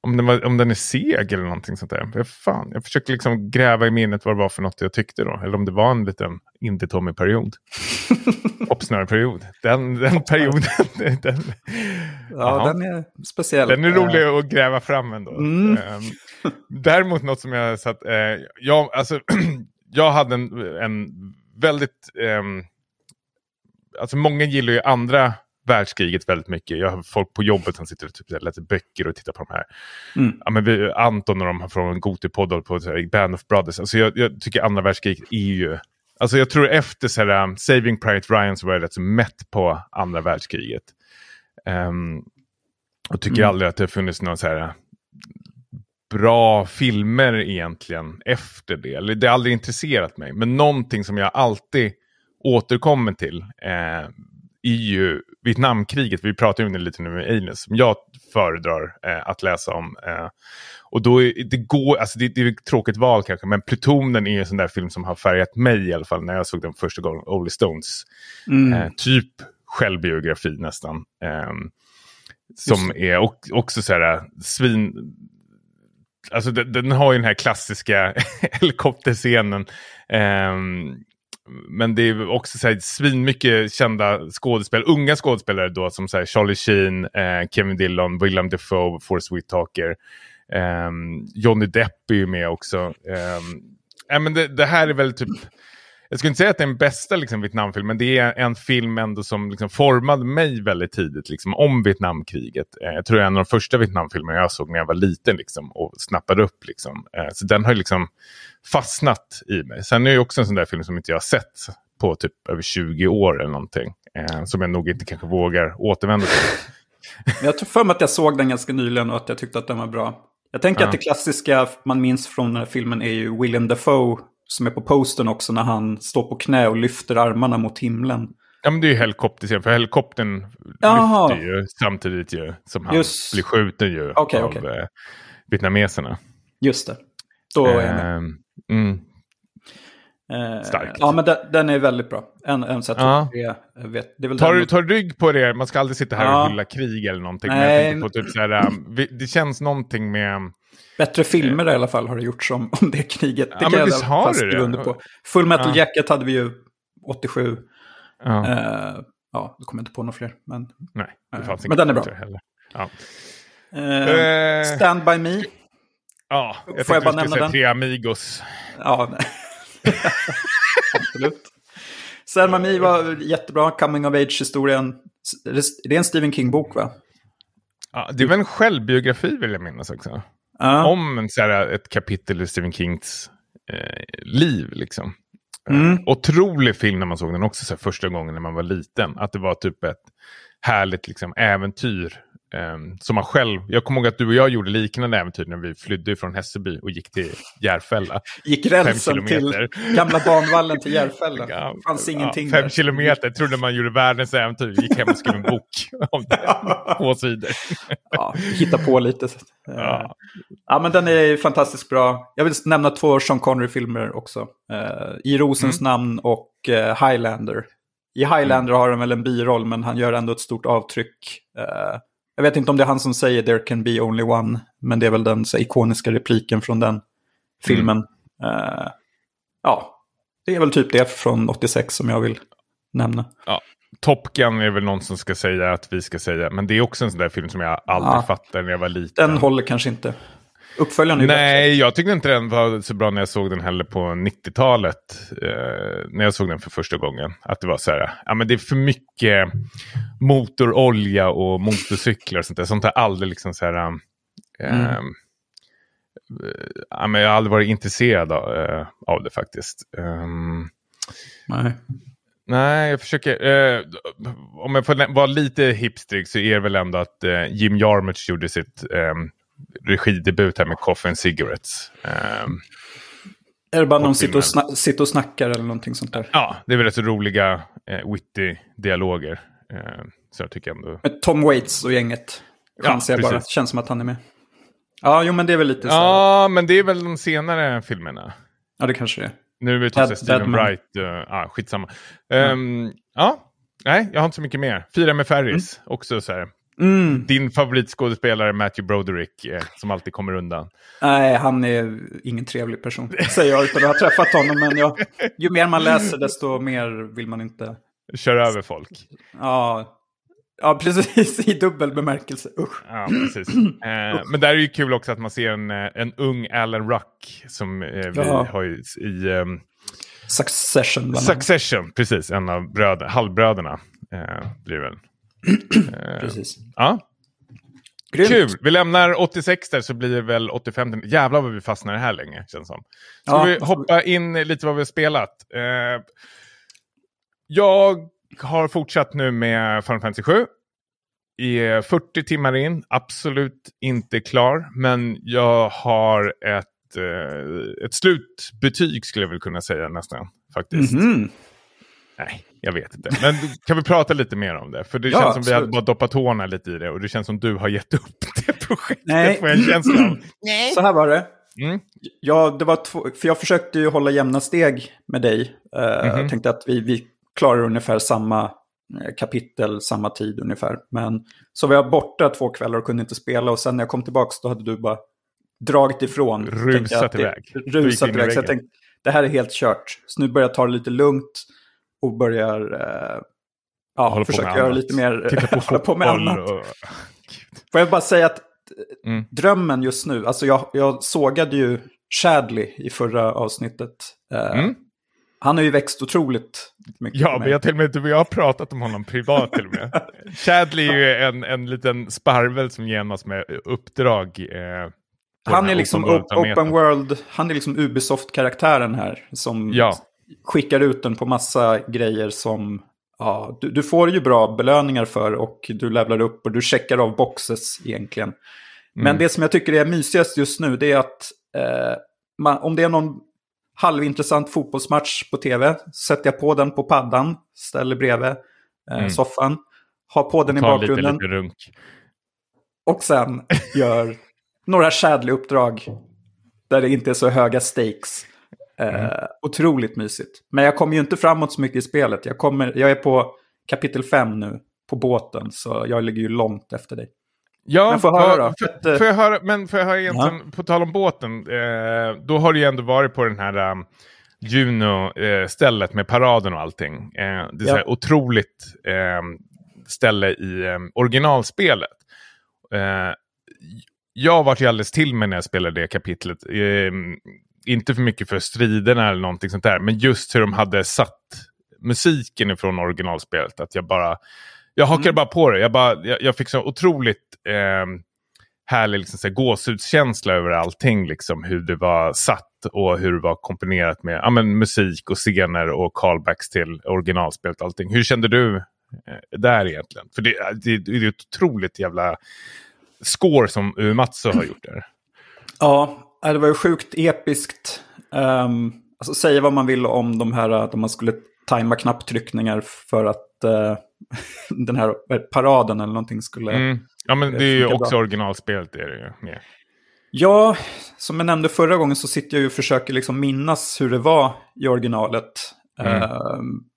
Om den, var, om den är seg eller någonting sånt där. Jag, fan, jag försöker liksom gräva i minnet vad det var för något jag tyckte då. Eller om det var en liten Indie-Tommy-period. Hoppsnöre-period. Den, den perioden. den, ja, aha. Den är speciell. Den är rolig att gräva fram ändå. Mm. Um, däremot något som jag satt... Uh, jag, alltså, jag hade en, en väldigt... Um, alltså många gillar ju andra... världskriget väldigt mycket. Jag har folk på jobbet som sitter och typ läser böcker och tittar på de här. Mm. Ja, men vi, Anton och de har från Goti-podd på så här, Band of Brothers. Alltså jag, jag tycker andra världskriget är ju... Alltså jag tror efter så här, um, Saving Private Ryan så var jag rätt så mätt på andra världskriget. Um, och tycker mm. aldrig att det har funnits någon så här bra filmer egentligen efter det. Eller det har aldrig intresserat mig. Men någonting som jag alltid återkommer till eh, är ju Vietnamkriget. Vi pratar ju om det lite nu med Aliens. Som jag föredrar eh, att läsa om. Eh, och då är det går, alltså det, det är ett tråkigt val kanske. Men Plutonen är en sån där film som har färgat mig i alla fall. När jag såg den första gången. Oliver Stones. Mm. Eh, typ självbiografi nästan. Eh, som är och, också så här svin... Alltså den, den har ju den här klassiska helikopterscenen. Um, men det är också så här svin mycket kända skådespelare, unga skådespelare då som så här Charlie Sheen, uh, Kevin Dillon, Willem Dafoe, Forrest Whitaker, um, Johnny Depp är ju med också. Um, ja, men det, det här är väl typ, jag skulle inte säga att det är den bästa liksom, Vietnamfilm, men det är en film ändå som liksom, formade mig väldigt tidigt liksom, om Vietnamkriget. Eh, jag tror det är en av de första Vietnamfilmerna jag såg när jag var liten liksom, och snappade upp. Liksom. Eh, så den har liksom fastnat i mig. Sen är det också en sån där film som inte jag har sett på typ över tjugo år eller någonting. Eh, som jag nog inte kanske vågar återvända till. Jag tror för mig att jag såg den ganska nyligen och att jag tyckte att den var bra. Jag tänker ja. att det klassiska man minns från den här filmen är ju Willem Dafoe som är på postern också när han står på knä och lyfter armarna mot himlen. Ja, men det är ju helikopter, för helikoptern Jaha. lyfter ju samtidigt ju, som han Just. blir skjuten ju okay, av okay. Eh, vietnameserna. Just det. Då är jag med. Mm. Eh, Starkt. Ja, men den, den är väldigt bra. En, en så ja. det, jag vet, det är väl tar, den... tar rygg på det, man ska aldrig sitta här ja. och hylla krig eller någonting. Men jag tänker på typ så här, det känns någonting med... Bättre filmer i alla fall har det gjorts om, om det kriget. Det ja, kan men visst har det under på. Full Metal ja. Jacket hade vi ju åttiosju. Ja, uh, ja det kommer inte på några fler. Men, Nej, det fanns uh, men den är bra. Ja. Uh, Stand By Me. Ja, jag Får jag bara nämna den? Tre Amigos. Ja, nej. Absolut. Stand By Me var jättebra. Coming of Age-historien. Det är en Stephen King-bok, va? Ja, det är väl en självbiografi vill jag minnas också. Uh. Om en, så här, ett kapitel i Stephen Kings eh, liv liksom. Mm. Uh, otrolig film när man såg den också så här, första gången när man var liten. Att det var typ ett härligt liksom, äventyr. Um, som man själv, jag kommer ihåg att du och jag gjorde liknande äventyr när vi flydde från Hässelby och gick till Järfälla. Gick rälsen till gamla banvallen till Järfälla. Ja, fanns ingenting ja, fem där. kilometer, jag trodde man gjorde världens äventyr. Gick hem och skrev en bok om det. Två sidor. Ja, hitta på lite. Ja. Ja, men den är fantastiskt bra. Jag vill nämna två Sean Connery-filmer också. Uh, I Rosens mm. namn och uh, Highlander. I Highlander mm. har han väl en biroll, men han gör ändå ett stort avtryck. Uh, Jag vet inte om det är han som säger There can be only one. Men det är väl den så ikoniska repliken från den filmen. Mm. Uh, ja, det är väl typ det från åttiosex som jag vill nämna. Ja, Top Gun är väl någon som ska säga att vi ska säga. Men det är också en sån där film som jag aldrig ja. fattade när jag var liten. Den håller kanske inte. Uppföljaren är Nej, bättre. Jag tyckte inte den var så bra när jag såg den heller på nittiotalet. Eh, när jag såg den för första gången. Att det var så här, ja men det är för mycket motorolja och motorcyklar och sånt där. Sånt där aldrig liksom så här... Eh, mm. ja, men jag har aldrig varit intresserad av, eh, av det faktiskt. Um, Nej. Nej, jag försöker... Eh, om jag får vara lite hipstrig så är det väl ändå att eh, Jim Jarmusch gjorde sitt... Eh, regidebut här med Coffee and Cigarettes. Um, är det bara någon sitter och, sna- sitter och snackar eller någonting sånt där? Ja, det är väl rätt så roliga eh, witty dialoger. Eh, så jag tycker ändå... Med Tom Waits och gänget. Chansar ja, jag bara. Känns som att han är med. Ja, jo men det är väl lite så. Ja, men det är väl de senare filmerna. Ja, det kanske det är. Nu är det typ Steven Wright. Ja, uh, ah, skitsamma. Um, mm. Ja, nej, jag har inte så mycket mer. Fyra med Ferris. Mm. Också så här Mm. Din favoritskådespelare Matthew Broderick eh, som alltid kommer undan. Nej, han är ingen trevlig person, säger jag utan att ha träffat honom. Men jag, ju mer man läser desto mer vill man inte... Kör över folk. Ja, ja precis, i dubbel bemärkelse. Usch. Ja, precis. Eh, men där är det ju kul också att man ser en, en ung Alan Ruck som eh, vi ja. har ju i... Um, Succession. Succession, precis. En av bröder, halvbröderna eh, blir väl. Eh, precis. Ja. Grymt. Kul. Vi lämnar åttiosex där så blir det väl åttiofem. Jävlar vad vi fastnar här länge, känns som. Ska Ja. vi hoppa in lite vad vi har spelat? Eh, jag har fortsatt nu med Final Fantasy sju. I fyrtio timmar in. Absolut inte klar. Men jag har ett ett slutbetyg skulle jag väl kunna säga nästan faktiskt. Mm-hmm. Nej, jag vet inte. Men kan vi prata lite mer om det? För det Ja, känns som absolut. vi hade bara doppat tårna lite i det. Och det känns som du har gett upp det projektet. Nej. Får jag en känsla av. Nej. Så här var det. Mm. Ja, det var två, för jag försökte ju hålla jämna steg med dig. Uh, Mm-hmm. Jag tänkte att vi, vi klarar ungefär samma kapitel, samma tid ungefär. Men så var jag borta två kvällar och kunde inte spela. Och sen när jag kom tillbaka då hade du bara dragit ifrån. Rusat iväg. Rusat iväg. Så jag tänkte, det här är helt kört. Så nu börjar jag ta det lite lugnt. Och börjar uh, ja, försöka göra lite mer. Titta på hålla på med annat. Och... Får jag bara säga att mm. drömmen just nu. Alltså jag, jag sågade ju Chadley i förra avsnittet. Uh, Mm. Han har ju växt otroligt mycket. Ja, men jag, till och med, vi har pratat om honom privat till och med. Chadley är ju en, en liten sparvel som genas med uppdrag. Eh, han är liksom open world, open world, han är liksom Ubisoft-karaktären här. Som ja. skickar ut den på massa grejer som ja, du, du får ju bra belöningar för. Och du levlar upp och du checkar av boxes egentligen. Mm. Men det som jag tycker är mysigast just nu, det är att eh, man, om det är någon halvintressant fotbollsmatch på tv, sätter jag på den på paddan, ställer bredvid eh, mm. soffan, har på den i bakgrunden lite, lite runk. Och sen gör några Chadley-uppdrag där det inte är så höga stakes. Eh, mm. Otroligt mysigt. Men jag kommer ju inte framåt så mycket i spelet. Jag, kommer, jag är på kapitel fem nu på båten, så jag ligger ju långt efter dig. Ja, men får, höra, för, för, får jag höra, men får jag höra egentligen, ja. På tal om båten, eh, då har du ju ändå varit på den här um, Juno-stället eh, med paraden och allting. Eh, det är ja. så här otroligt eh, ställe i eh, originalspelet. Eh, jag var ju alldeles till mig när jag spelade det kapitlet. Eh, inte för mycket för striderna eller någonting sånt där, men just hur de hade satt musiken ifrån originalspelet. Att jag bara... Jag hakade mm. bara på det. Jag, bara, jag, jag fick så otroligt eh, härlig liksom, så här, gåshudskänsla över allting. Liksom, hur det var satt och hur det var komponerat med ja, men, musik och scener och callbacks till originalspelet. Allting. Hur kände du eh, där egentligen? För det, det, det är ett otroligt jävla score som Uematsu har gjort där. Ja, det var ju sjukt episkt. Um, alltså, säga vad man vill om de här, att man skulle tajma knapptryckningar för att uh, den här paraden eller någonting skulle... Mm. Ja, men det är ju också bra. Originalspelet är det ju med. Ja, som jag nämnde förra gången så sitter jag ju och försöker liksom minnas hur det var i originalet. Mm. Uh,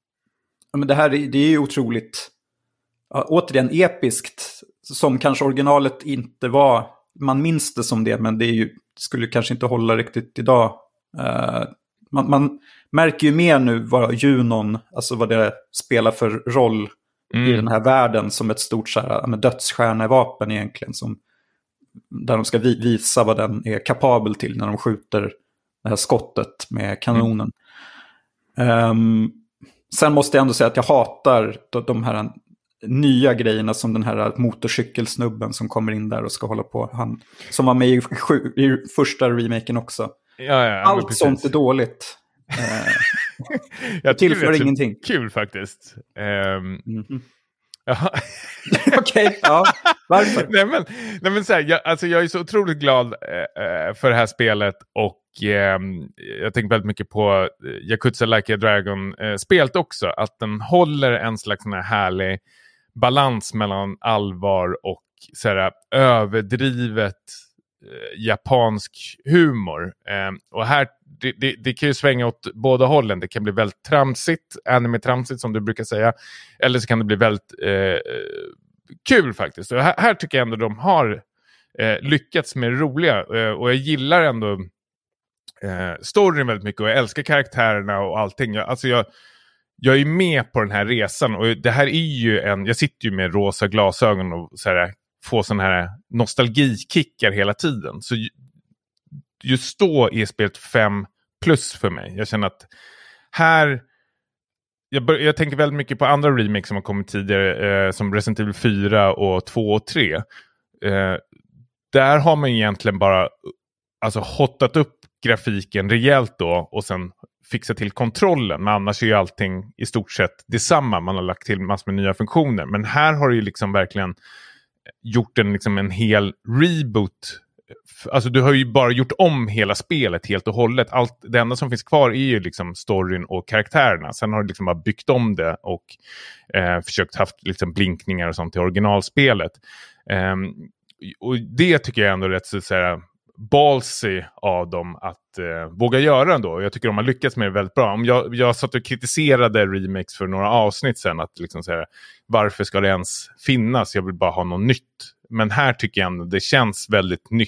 men det här det är ju otroligt, uh, återigen episkt, som kanske originalet inte var. Man minns det som det, men det är ju, skulle kanske inte hålla riktigt idag. Uh, man, man märker ju mer nu vad Junon, alltså vad det spelar för roll mm. i den här världen, som ett stort så här, med dödsstjärnevapen egentligen, som, där de ska vi, visa vad den är kapabel till när de skjuter det här skottet med kanonen. Mm. Um, sen måste jag ändå säga att jag hatar de, de här nya grejerna, som den här motorcykelsnubben som kommer in där och ska hålla på. Han som var med i, i första remaken också. Ja, ja, allt sånt är dåligt. Jag tillför det ingenting. Kul faktiskt. Um, mm-hmm. ja. Okej, okay, ja. Varför? nej, men, nej, men så här, jag, alltså, jag är så otroligt glad uh, för det här spelet. Och um, jag tänker väldigt mycket på Yakuza Like a Dragon-spelet uh, också. Att den håller en slags sån här härlig balans mellan allvar och så här, överdrivet eh, japansk humor. Eh, och här, det, det, det kan ju svänga åt båda hållen. Det kan bli väldigt tramsigt, anime-tramsigt som du brukar säga. Eller så kan det bli väldigt eh, kul faktiskt. Och här, här tycker jag ändå de har eh, lyckats med det roliga. Eh, och jag gillar ändå eh, storyn väldigt mycket. Och jag älskar karaktärerna och allting. Jag, alltså jag, jag är med på den här resan. Och det här är ju en... Jag sitter ju med rosa glasögon och så här, får sån här nostalgikickar hela tiden. Så just då är spelet fem plus för mig. Jag känner att här... Jag, bör, jag tänker väldigt mycket på andra remakes som har kommit tidigare. Eh, som Resident Evil fyra och två och tre. Eh, där har man egentligen bara alltså, hottat upp grafiken rejält då. Och sen fixat till kontrollen. Men annars är ju allting i stort sett detsamma. Man har lagt till massor med nya funktioner. Men här har det ju liksom verkligen gjort en, liksom en hel reboot. Alltså du har ju bara gjort om hela spelet helt och hållet. Allt, det enda som finns kvar är ju liksom storyn och karaktärerna. Sen har du liksom bara byggt om det och eh, försökt haft liksom blinkningar och sånt till originalspelet. Eh, och det tycker jag ändå är rätt så, så här, ballsy av dem att eh, våga göra ändå. Jag tycker de har lyckats med det väldigt bra. Om jag, jag satt och kritiserade remakes för några avsnitt sen att liksom så här, varför ska det ens finnas? Jag vill bara ha något nytt. Men här tycker jag ändå det känns väldigt nytt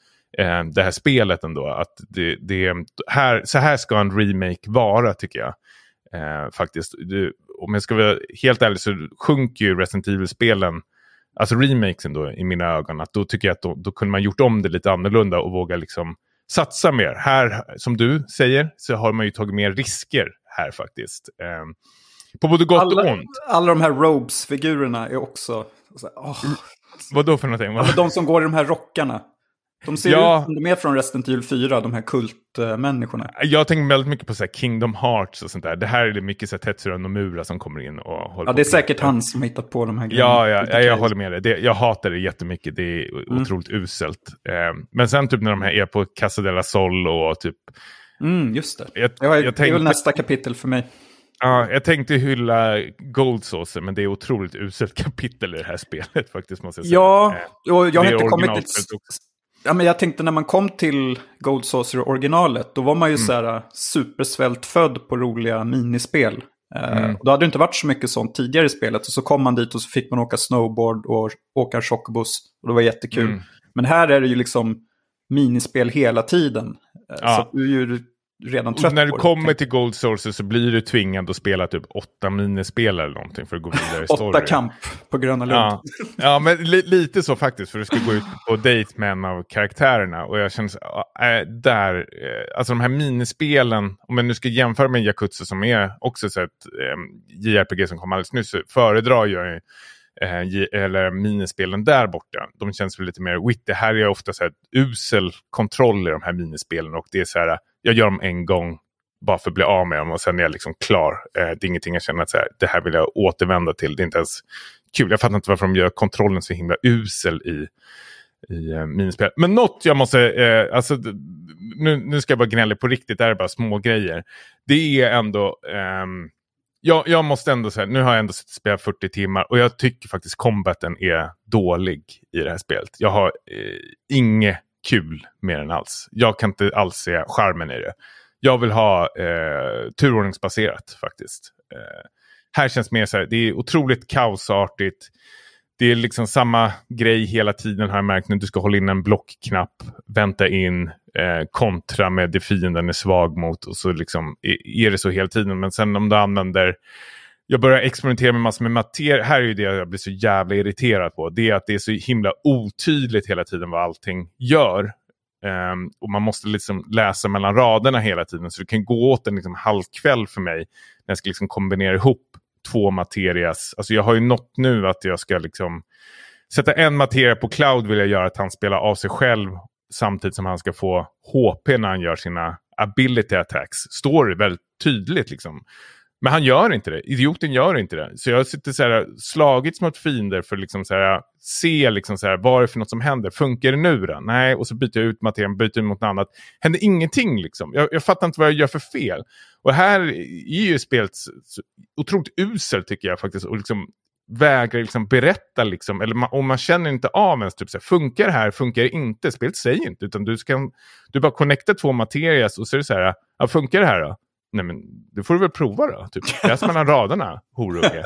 eh, det här spelet ändå. Att det, det, här, så här ska en remake vara tycker jag. Eh, faktiskt. Det, om jag ska vara helt ärlig så sjunker ju Resident Evil-spelen, alltså remakesen då i mina ögon. Att då tycker jag att då, då kunde man gjort om det lite annorlunda och våga liksom satsa mer. Här, som du säger, så har man ju tagit mer risker här faktiskt. Eh, på både gott alla, och ont. Alla de här Robes-figurerna är också... Så, oh. Vad då för någonting? Alltså, de som går i de här rockarna. De ser ja. ut som de är från Resident Evil fyra, de här kultmänniskorna. Jag tänker väldigt mycket på så här Kingdom Hearts och sånt där. Det här är det mycket så här Tetsuya Nomura som kommer in och håller Ja, på. det är säkert han som har hittat på de här grejerna. Ja, ja, ja jag håller med dig. Det, jag hatar det jättemycket. Det är mm. otroligt uselt. Eh, men sen typ när de här är på Casa de la Sol och typ... Mm, just det. Jag, jag, jag tänkte, det är väl nästa kapitel för mig. Ja, jag tänkte hylla Gold Saucer, men det är otroligt uselt kapitel i det här spelet faktiskt, måste jag säga. Ja, och jag har inte kommit till... Också. Ja, men jag tänkte när man kom till Gold Saucer originalet, då var man ju mm. så här supersvältfödd på roliga minispel. Mm. Uh, och då hade det inte varit så mycket sånt tidigare i spelet. Och så kom man dit och så fick man åka snowboard och åka chockbuss. Och det var jättekul. Mm. Men här är det ju liksom minispel hela tiden. Uh, ja. Så du är ju redan trött. Och när du på kommer det. till Gold Saucer så blir du tvingad att spela typ åtta minispel eller någonting för att gå vidare i storyn. Åtta kamp på Gröna Lund. Ja, ja men li- lite så faktiskt. För du ska gå ut på dejt med en av karaktärerna. Och jag känner äh, där, äh, alltså de här minispelen, om jag nu ska jämföra med Yakuza som är också så ett äh, J R P G som kom alldeles nyss, föredrar jag ju äh, eller minispelen där borta. De känns väl lite mer witty. Här är ofta så här usel kontroll i de här minispelen och det är så här, jag gör dem en gång bara för att bli av med dem och sen är jag liksom klar. Eh, det är ingenting jag känner att så här, det här vill jag återvända till. Det är inte ens kul. Jag fattar inte varför de gör kontrollen så himla usel i, i eh, minispel. Men något jag måste, eh, alltså nu, nu ska jag bara gnälla på riktigt, det är bara små grejer. Det är ändå, eh, jag, jag måste ändå säga, nu har jag ändå spelat fyrtio timmar och jag tycker faktiskt combaten är dålig i det här spelet. Jag har eh, inget kul med den alls. Jag kan inte alls se charmen i det. Jag vill ha eh, turordningsbaserat faktiskt. Eh, här känns mer så här, det är otroligt kaosartigt. Det är liksom samma grej hela tiden har jag märkt. När du ska hålla in en blockknapp, vänta in, eh, kontra med det fienden är svag mot. Och så liksom är, är det så hela tiden. Men sen om du använder... Jag börjar experimentera med massor med materia. Här är ju det jag blir så jävla irriterad på. Det är att det är så himla otydligt hela tiden vad allting gör. Um, och man måste liksom läsa mellan raderna hela tiden. Så det kan gå åt en liksom halvkväll för mig. När jag ska liksom kombinera ihop två materias. Alltså jag har ju nått nu att jag ska liksom... Sätta en materia på Cloud vill jag göra att han spelar av sig själv. Samtidigt som han ska få H P när han gör sina ability attacks. Står det väldigt tydligt liksom. Men han gör inte det. Idioten gör inte det. Så jag sitter så här slagits mot fiender för liksom så här se liksom så här vad är det för något som händer. Funkar det nu då? Nej, och så byter jag ut materien, byter ut mot något annat. Händer ingenting liksom. Jag, jag fattar inte vad jag gör för fel. Och här är ju spelet otroligt usel tycker jag faktiskt och liksom vägrar liksom berätta liksom, eller man, om man känner inte av ens typ så här, funkar det här, funkar det inte, spelet säger inte, utan du ska du bara connecta två materias och så är det så här, ja, funkar det här då? Nej men, det får du väl prova då, typ, läs mellan raderna, horunge.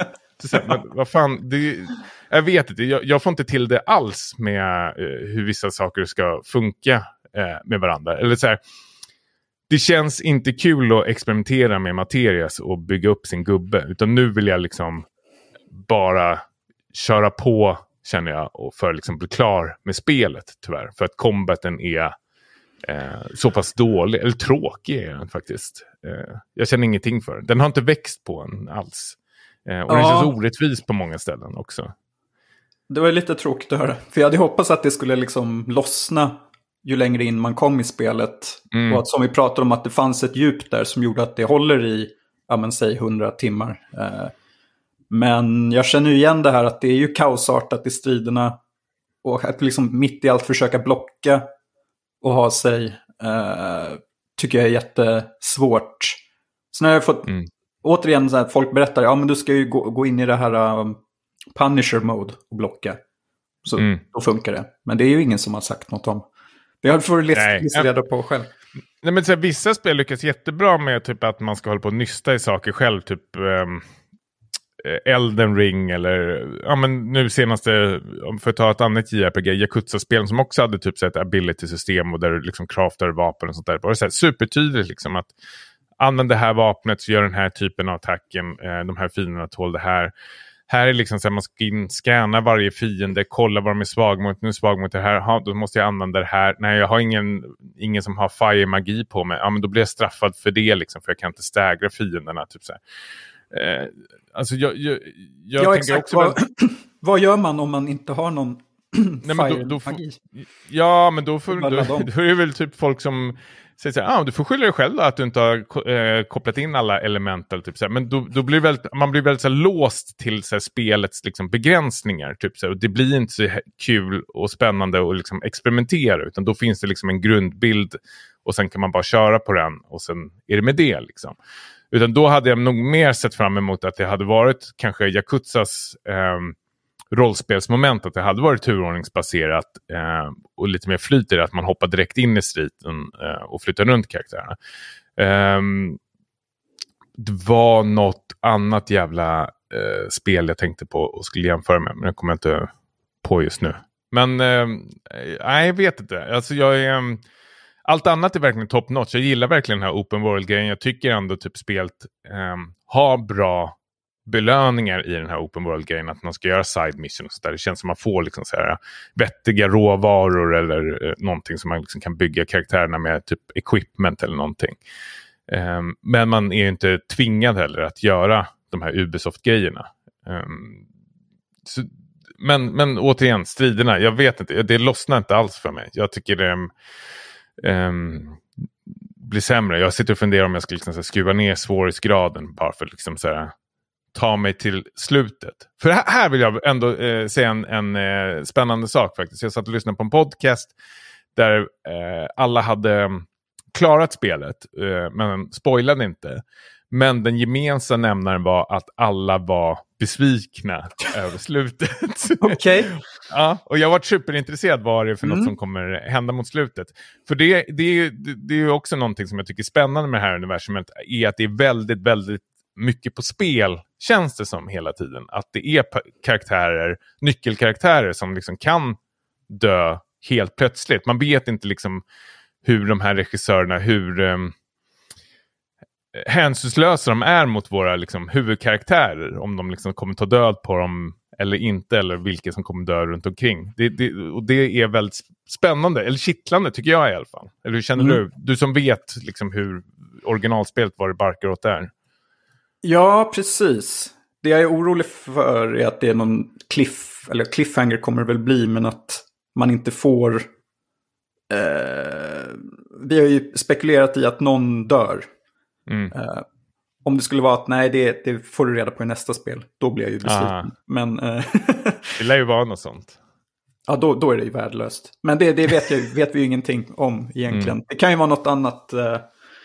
Så här, men vad fan, det, jag vet inte, jag, jag får inte till det alls med eh, hur vissa saker ska funka eh, med varandra. Eller så här, det känns inte kul att experimentera med materias och bygga upp sin gubbe. Utan nu vill jag liksom bara köra på, känner jag, och för att liksom bli klar med spelet, tyvärr. För att combaten är eh, så pass dålig, eller tråkig är den faktiskt. Eh, jag känner ingenting för den. Den har inte växt på en alls. Eh, och ja. Den känns orättvis på många ställen också. Det var lite tråkigt att höra. För jag hade hoppats att det skulle liksom lossna ju längre in man kom i spelet. Mm. Och att, som vi pratade om, att det fanns ett djup där som gjorde att det håller i, ja men säg hundra timmar. Eh, men jag känner ju igen det här att det är ju kaosartat i striderna. Och att liksom mitt i allt försöka blocka och ha sig eh, tycker jag är jättesvårt. Så när jag har fått, mm. återigen så här, folk berättar, ja men du ska ju gå, gå in i det här um, Punisher mode och blocka. Så mm. då funkar det. Men det är ju ingen som har sagt något om. Det får du lista reda på själv. Nej, men så här, vissa spel lyckas jättebra med typ att man ska hålla på och nysta i saker själv. Typ um, Elden Ring eller ja, men nu senaste, om för att ta ett annat J R P G, Yakuza-spel som också hade typ så ett ability-system och där du liksom craftar vapen och sånt där. Det var så här supertydligt liksom att använd det här vapnet så gör den här typen av attacken, eh, de här fienderna tål det här. Här är liksom så här, man ska in, scanna varje fiende, kolla vad de är svag mot, nu är svag mot det här, ha, då måste jag använda det här. Nej, jag har ingen, ingen som har fire-magi på mig, ja men då blir jag straffad för det liksom, för jag kan inte stägra fienderna, typ så här. Eh, alltså jag, jag, jag ja, tänker exakt. också... Vad, vad gör man om man inte har någon fire-magi? Ja, men då, får, då, då är det väl typ folk som... Så här, ah, du får skylla dig själv då, att du inte har eh, kopplat in alla element. Eller typ, så här. Men då, då blir väldigt, man blir väldigt så här, låst till så här, spelets liksom, begränsningar. Typ, så här, och det blir inte så kul och spännande att liksom, experimentera. Utan då finns det liksom, en grundbild och sen kan man bara köra på den. Och sen är det med det. Liksom. Utan då hade jag nog mer sett fram emot att det hade varit kanske Yakuzas... Eh, rollspelsmoment, att det hade varit turordningsbaserat eh, och lite mer flyt i det, att man hoppar direkt in i striden eh, och flyttar runt karaktärerna. Eh, det var något annat jävla eh, spel jag tänkte på och skulle jämföra med, men det kommer jag inte på just nu. Men eh, nej, jag vet inte. Alltså jag är... Eh, allt annat är verkligen top notch. Jag gillar verkligen den här open world-grejen. Jag tycker ändå typ spelet eh, har bra belöningar i den här open world-grejen, att man ska göra side mission och så där. Det känns som man får liksom så här vettiga råvaror eller eh, någonting som man liksom kan bygga karaktärerna med, typ equipment eller någonting. Um, men man är ju inte tvingad heller att göra de här Ubisoft-grejerna. Um, så, men, men återigen, striderna, jag vet inte, det lossnar inte alls för mig. Jag tycker det um, blir sämre. Jag sitter och funderar om jag ska liksom, så här, skruva ner svårighetsgraden bara för liksom så här ta mig till slutet. För här, här vill jag ändå eh, säga en, en eh, spännande sak faktiskt. Jag satt och lyssnade på en podcast där eh, alla hade klarat spelet eh, men spoilade inte. Men den gemensamma nämnaren var att alla var besvikna över slutet. Okej. Okay. Ja, och jag var superintresserad vad det är för mm. något som kommer hända mot slutet. För det, det, är, det, det är ju också någonting som jag tycker är spännande med det här universumet, är att det är väldigt, väldigt mycket på spel, känns det som hela tiden. Att det är karaktärer, nyckelkaraktärer som liksom kan dö helt plötsligt. Man vet inte liksom hur de här regissörerna, hur um, hänsynslösa de är mot våra liksom, huvudkaraktärer. Om de liksom kommer ta död på dem eller inte, eller vilka som kommer dö runt omkring. Det, det, och det är väldigt spännande, eller kittlande tycker jag i alla fall. Eller hur känner mm. du? Du som vet liksom, hur originalspelet var det barkar åt där. Ja, precis. Det jag är orolig för är att det är någon cliff, eller cliffhanger kommer det väl bli, men att man inte får... Eh, vi har ju spekulerat i att någon dör. Mm. Eh, om det skulle vara att nej, det, det får du reda på i nästa spel, då blir jag ju besviken. Ah. Men, eh, det lär ju vara något sånt. Ja, då, då är det ju värdelöst. Men det, det vet, jag, vet vi ju ingenting om egentligen. Mm. Det kan ju vara något annat... Eh,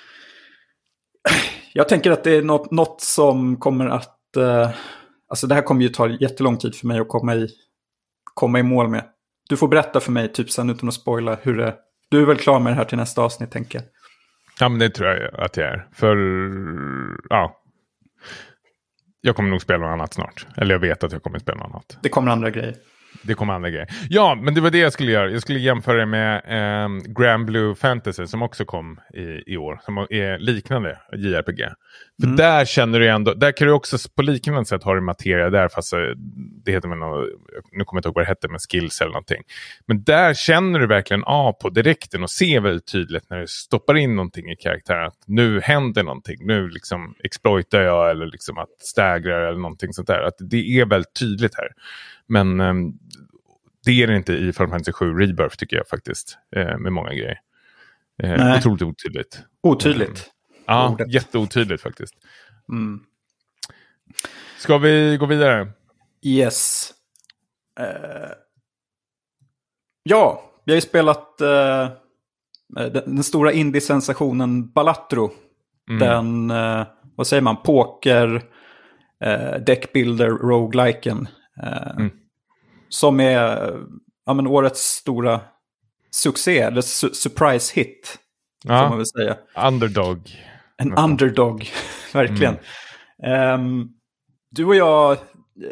Jag tänker att det är något, något som kommer att... Eh, alltså det här kommer ju ta jättelång tid för mig att komma i, komma i mål med. Du får berätta för mig, typ sen utan att spoila, hur det... Du är väl klar med det här till nästa avsnitt, tänker jag. Ja, men det tror jag att jag är. För, ja... Jag kommer nog spela något annat snart. Eller jag vet att jag kommer spela något annat. Det kommer andra grejer. Det kommer andra grejer. Ja, men det var det jag skulle göra. Jag skulle jämföra det med eh, Grand Blue Fantasy som också kom i, i år. Som är liknande J R P G. För mm. där känner du ändå, där kan du också på liknande sätt ha du materia där. Fast det heter med något, nu kommer jag inte ihåg vad det heter, med skills eller någonting. Men där känner du verkligen av på direkten och ser väldigt tydligt när du stoppar in någonting i karaktären. Att nu händer någonting. Nu liksom exploitar jag eller liksom att stägrar eller någonting sånt där. Att det är väldigt tydligt här. Men um, det är det inte i Final Fantasy sju Rebirth tycker jag faktiskt. Eh, med många grejer. Eh, otroligt otydligt. Otydligt. Mm. Ja, ordet. Jätteotydligt faktiskt. Mm. Ska vi gå vidare? Yes. Uh, ja, vi har ju spelat uh, den, den stora indie-sensationen Balatro. Mm. Den, uh, vad säger man, poker uh, deckbuilder rogueliken. Uh, mm. Som är ja, men årets stora succé, eller su- surprise hit. Ja. Får man väl säga. Underdog. En nästan. Underdog, verkligen. Mm. Um, du och jag uh,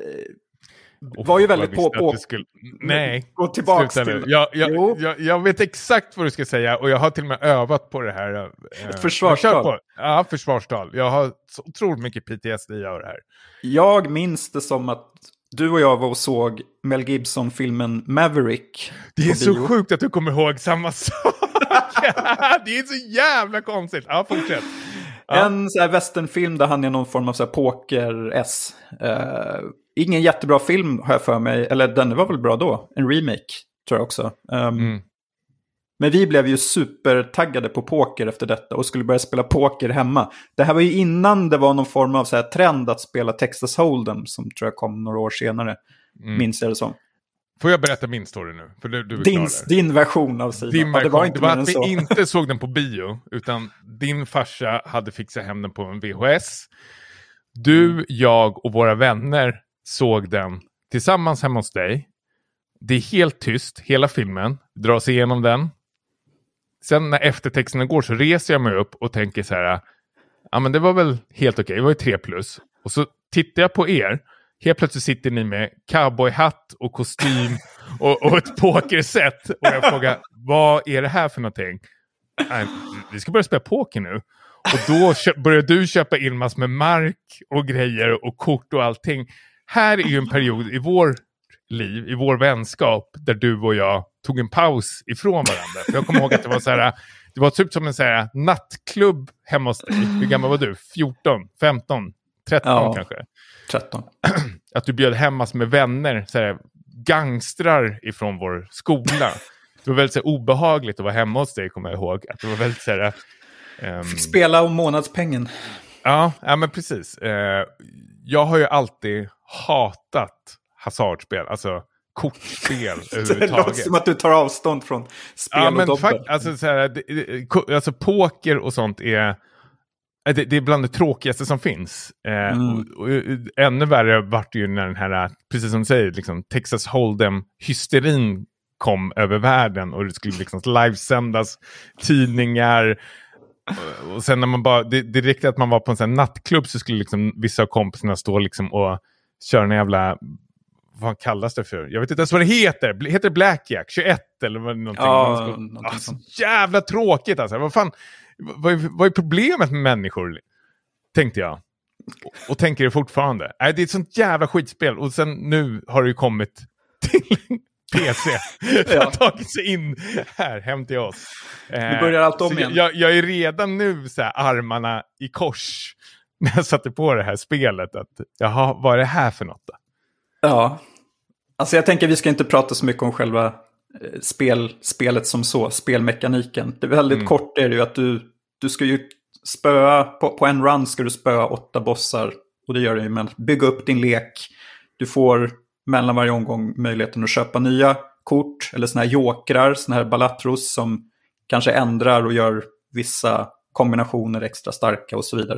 oh, var ju väldigt på... på skulle... Nej, gå tillbaka till... Jag, jag, jag, jag vet exakt vad du ska säga och jag har till och med övat på det här. Uh, Ett försvarstal. Ja, försvarstal. Jag har så otroligt mycket P T S D av det här. Jag minns det som att du och jag var och såg Mel Gibson-filmen Maverick. Det är så bio. Sjukt att du kommer ihåg samma sak. Det är så jävla konstigt. Ja, fortsätt. Ja. En så här westernfilm där han är någon form av så här poker-S. Uh, ingen jättebra film har jag för mig. Eller den var väl bra då. En remake tror jag också. Um, mm. Men vi blev ju supertaggade på poker efter detta och skulle börja spela poker hemma. Det här var ju innan det var någon form av så här trend att spela Texas Hold'em som tror jag kom några år senare. Mm. Minns jag det som. Får jag berätta min story nu? För du, du din, din version av sidan. Din ja, det var inte det var att vi så. inte såg den på bio utan din farsa hade fixat hem den på en V H S. Du, jag och våra vänner såg den tillsammans hemma hos dig. Det är helt tyst, hela filmen. Dras igenom den. Sen när eftertexterna går så reser jag mig upp och tänker så här. Ja men det var väl helt okej, det var ju tre plus. Och så tittar jag på er. Helt plötsligt sitter ni med cowboyhatt och kostym och, och ett pokerset. Och jag frågar, vad är det här för någonting? Nej, vi ska börja spela poker nu. Och då kö- börjar du köpa in massor med mark och grejer och kort och allting. Här är ju en period i vår liv, i vår vänskap, där du och jag tog en paus ifrån varandra. För jag kommer ihåg att det var så här, det var typ som en så här nattklubb hemma hos dig. Hur gammal var du? fjorton, femton, tretton ja, kanske? tretton. Att du bjöd hemma med vänner, så här, gangstrar ifrån vår skola. Det var väldigt så här, obehagligt att vara hemma hos dig, kommer jag ihåg. Att det var väldigt så här, um... fick spela om månadspengen. Ja, ja men precis. Uh, jag har ju alltid hatat hasardspel, alltså kortspel överhuvudtaget. Det låter som att du tar avstånd från spel ja, och men dobbel. Fakt, alltså, så här, det, det, alltså poker och sånt är det, det är bland det tråkigaste som finns. Eh, mm. och, och, och, ännu värre vart det ju när den här, precis som du säger, liksom, Texas Hold'em-hysterin kom över världen och det skulle liksom livesändas tidningar. Och, och sen när man bara, det, det räckte att man var på en sån här nattklubb så skulle liksom vissa av kompisarna stå liksom och köra en jävla, vad kallas det för? Jag vet inte ens vad det heter. Heter det Blackjack? tjugoett eller vad någonting? Ja, skulle, någonting ah, så jävla tråkigt alltså. Vad fan, vad är, vad är problemet med människor? Tänkte jag. Och, och tänker det fortfarande. Nej, det är ett sånt jävla skitspel. Och sen nu har det ju kommit till P C. Det har tagit sig in här, hem till oss. Nu börjar allt om igen. Jag, jag är redan nu så här, armarna i kors när jag satte på det här spelet. Att, jaha, vad är det här för något då? Ja, alltså jag tänker vi ska inte prata så mycket om själva eh, spel, spelet som så, spelmekaniken. Det är väldigt mm. kort är det ju att du, du ska ju spöa, på, på en run ska du spöa åtta bossar. Och det gör det ju med att bygga upp din lek. Du får mellan varje omgång möjligheten att köpa nya kort eller såna här jokrar, såna här balatros som kanske ändrar och gör vissa kombinationer extra starka och så vidare.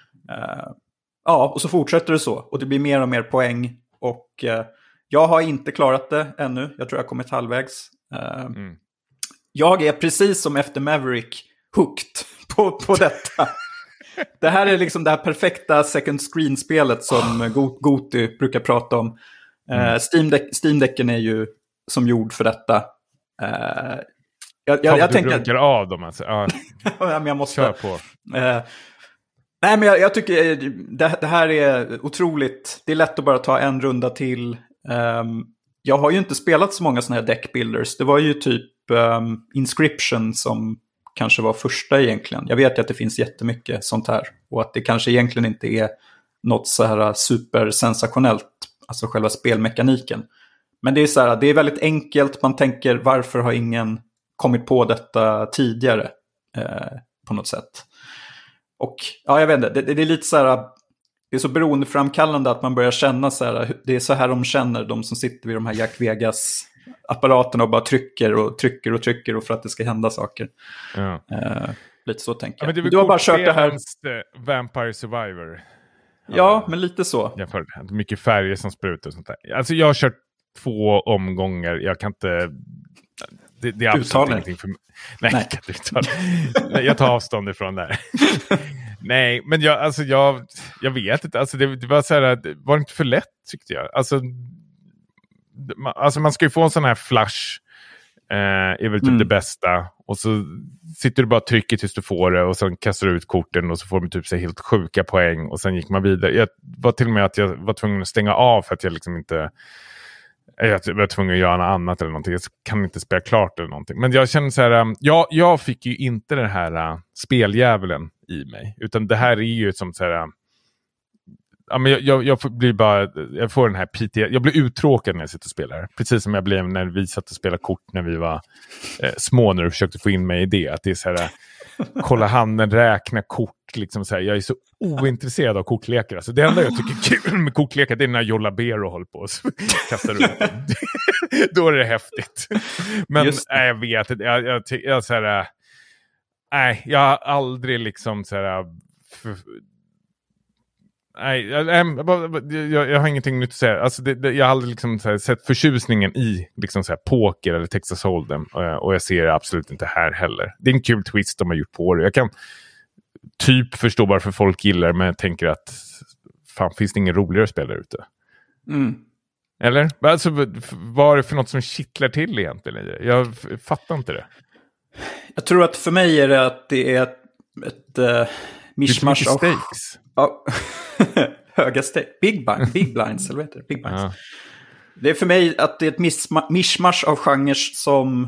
Uh, ja, och så fortsätter det så. Och det blir mer och mer poäng. Och uh, jag har inte klarat det ännu. Jag tror jag har kommit halvvägs. Uh, mm. Jag är precis som efter Maverick hooked på, på detta. det här är liksom det här perfekta second screen-spelet som Go- Goti brukar prata om. Mm. Uh, Steam, Deck, Steam Decken är ju som gjord för detta. Uh, jag, jag, jag du tänker... runkar av dem alltså. Ja. Ja, men jag måste... Kör på. Uh, nej, men jag, jag tycker det, det här är otroligt. Det är lätt att bara ta en runda till. Um, jag har ju inte spelat så många sådana här deckbuilders. Det var ju typ um, Inscription som kanske var första egentligen. Jag vet ju att det finns jättemycket sånt här. Och att det kanske egentligen inte är något så här supersensationellt. Alltså själva spelmekaniken. Men det är så här, det är väldigt enkelt. Man tänker, varför har ingen kommit på detta tidigare? Eh, på något sätt. Och ja, jag vet inte. Det, det är lite så här, det är så beroendeframkallande att man börjar känna så här. Det är så här de känner, de som sitter vid de här Jack Vegas-apparaterna och bara trycker och trycker och trycker och för att det ska hända saker. Ja. Eh, lite så tänker jag. Ja, men det du har bara kört det här. Vampire Survivor. Ja, ja, men lite så. Jag får mycket färger som sprutar och sånt där. Alltså jag har kört två omgångar. Jag kan inte... Det, det är absolut uttala. Ingenting för mig. Nej, Nej. Jag kan inte uttala. Nej, jag tar avstånd ifrån det. Nej, men jag, alltså jag, jag vet inte. Alltså det, det var så här, det var inte för lätt tyckte jag. Alltså, man, alltså man ska ju få en sån här flash. Eh, är väl typ mm. det bästa. Och så sitter du bara och trycker tills du får det. Och sen kastar du ut korten. Och så får man typ så helt sjuka poäng. Och sen gick man vidare. Jag var till och med att jag var tvungen att stänga av. För att jag liksom inte... Jag var tvungen att göra något annat eller någonting. Jag kan inte spela klart eller någonting. Men jag känner så här... Jag, jag fick ju inte den här uh, speljävulen i mig. Utan det här är ju som så här... Uh, ja, men jag, jag, jag blir bara... Jag får den här P T... Jag blir uttråkad när jag sitter och spelar. Precis som jag blev när vi satt och spelade kort när vi var eh, små. När du försökte få in mig i det. Att det är så här... Kolla handen, räkna kort. Liksom så här. Jag är så ointresserad av kortlekar. Alltså, det enda jag tycker är kul med kortlekar det är när Jolla Bero håller på och kastar ut dem. Då är det häftigt. Men nej, jag vet inte. Jag, jag, jag, jag, så här, nej, jag har aldrig liksom så här... För, nej, jag, jag, jag har ingenting nytt att säga. Alltså det, det, jag har aldrig liksom så här, sett förtjusningen i liksom så här, poker eller Texas Hold'em. Och, och jag ser det absolut inte här heller. Det är en kul twist de har gjort på det. Jag kan typ förstå varför folk gillar, men jag tänker att fan, finns det ingen roligare spelare ute? Mm. Eller? Alltså, vad är det för något som kittlar till egentligen? Jag fattar inte det. Jag tror att för mig är det att det är ett, ett uh, mishmash av... stakes. Ja, höga stakes. Big, bind, big blinds, eller vad heter det? Big blinds. Ja. Det är för mig att det är ett misma- mishmash av genrer som...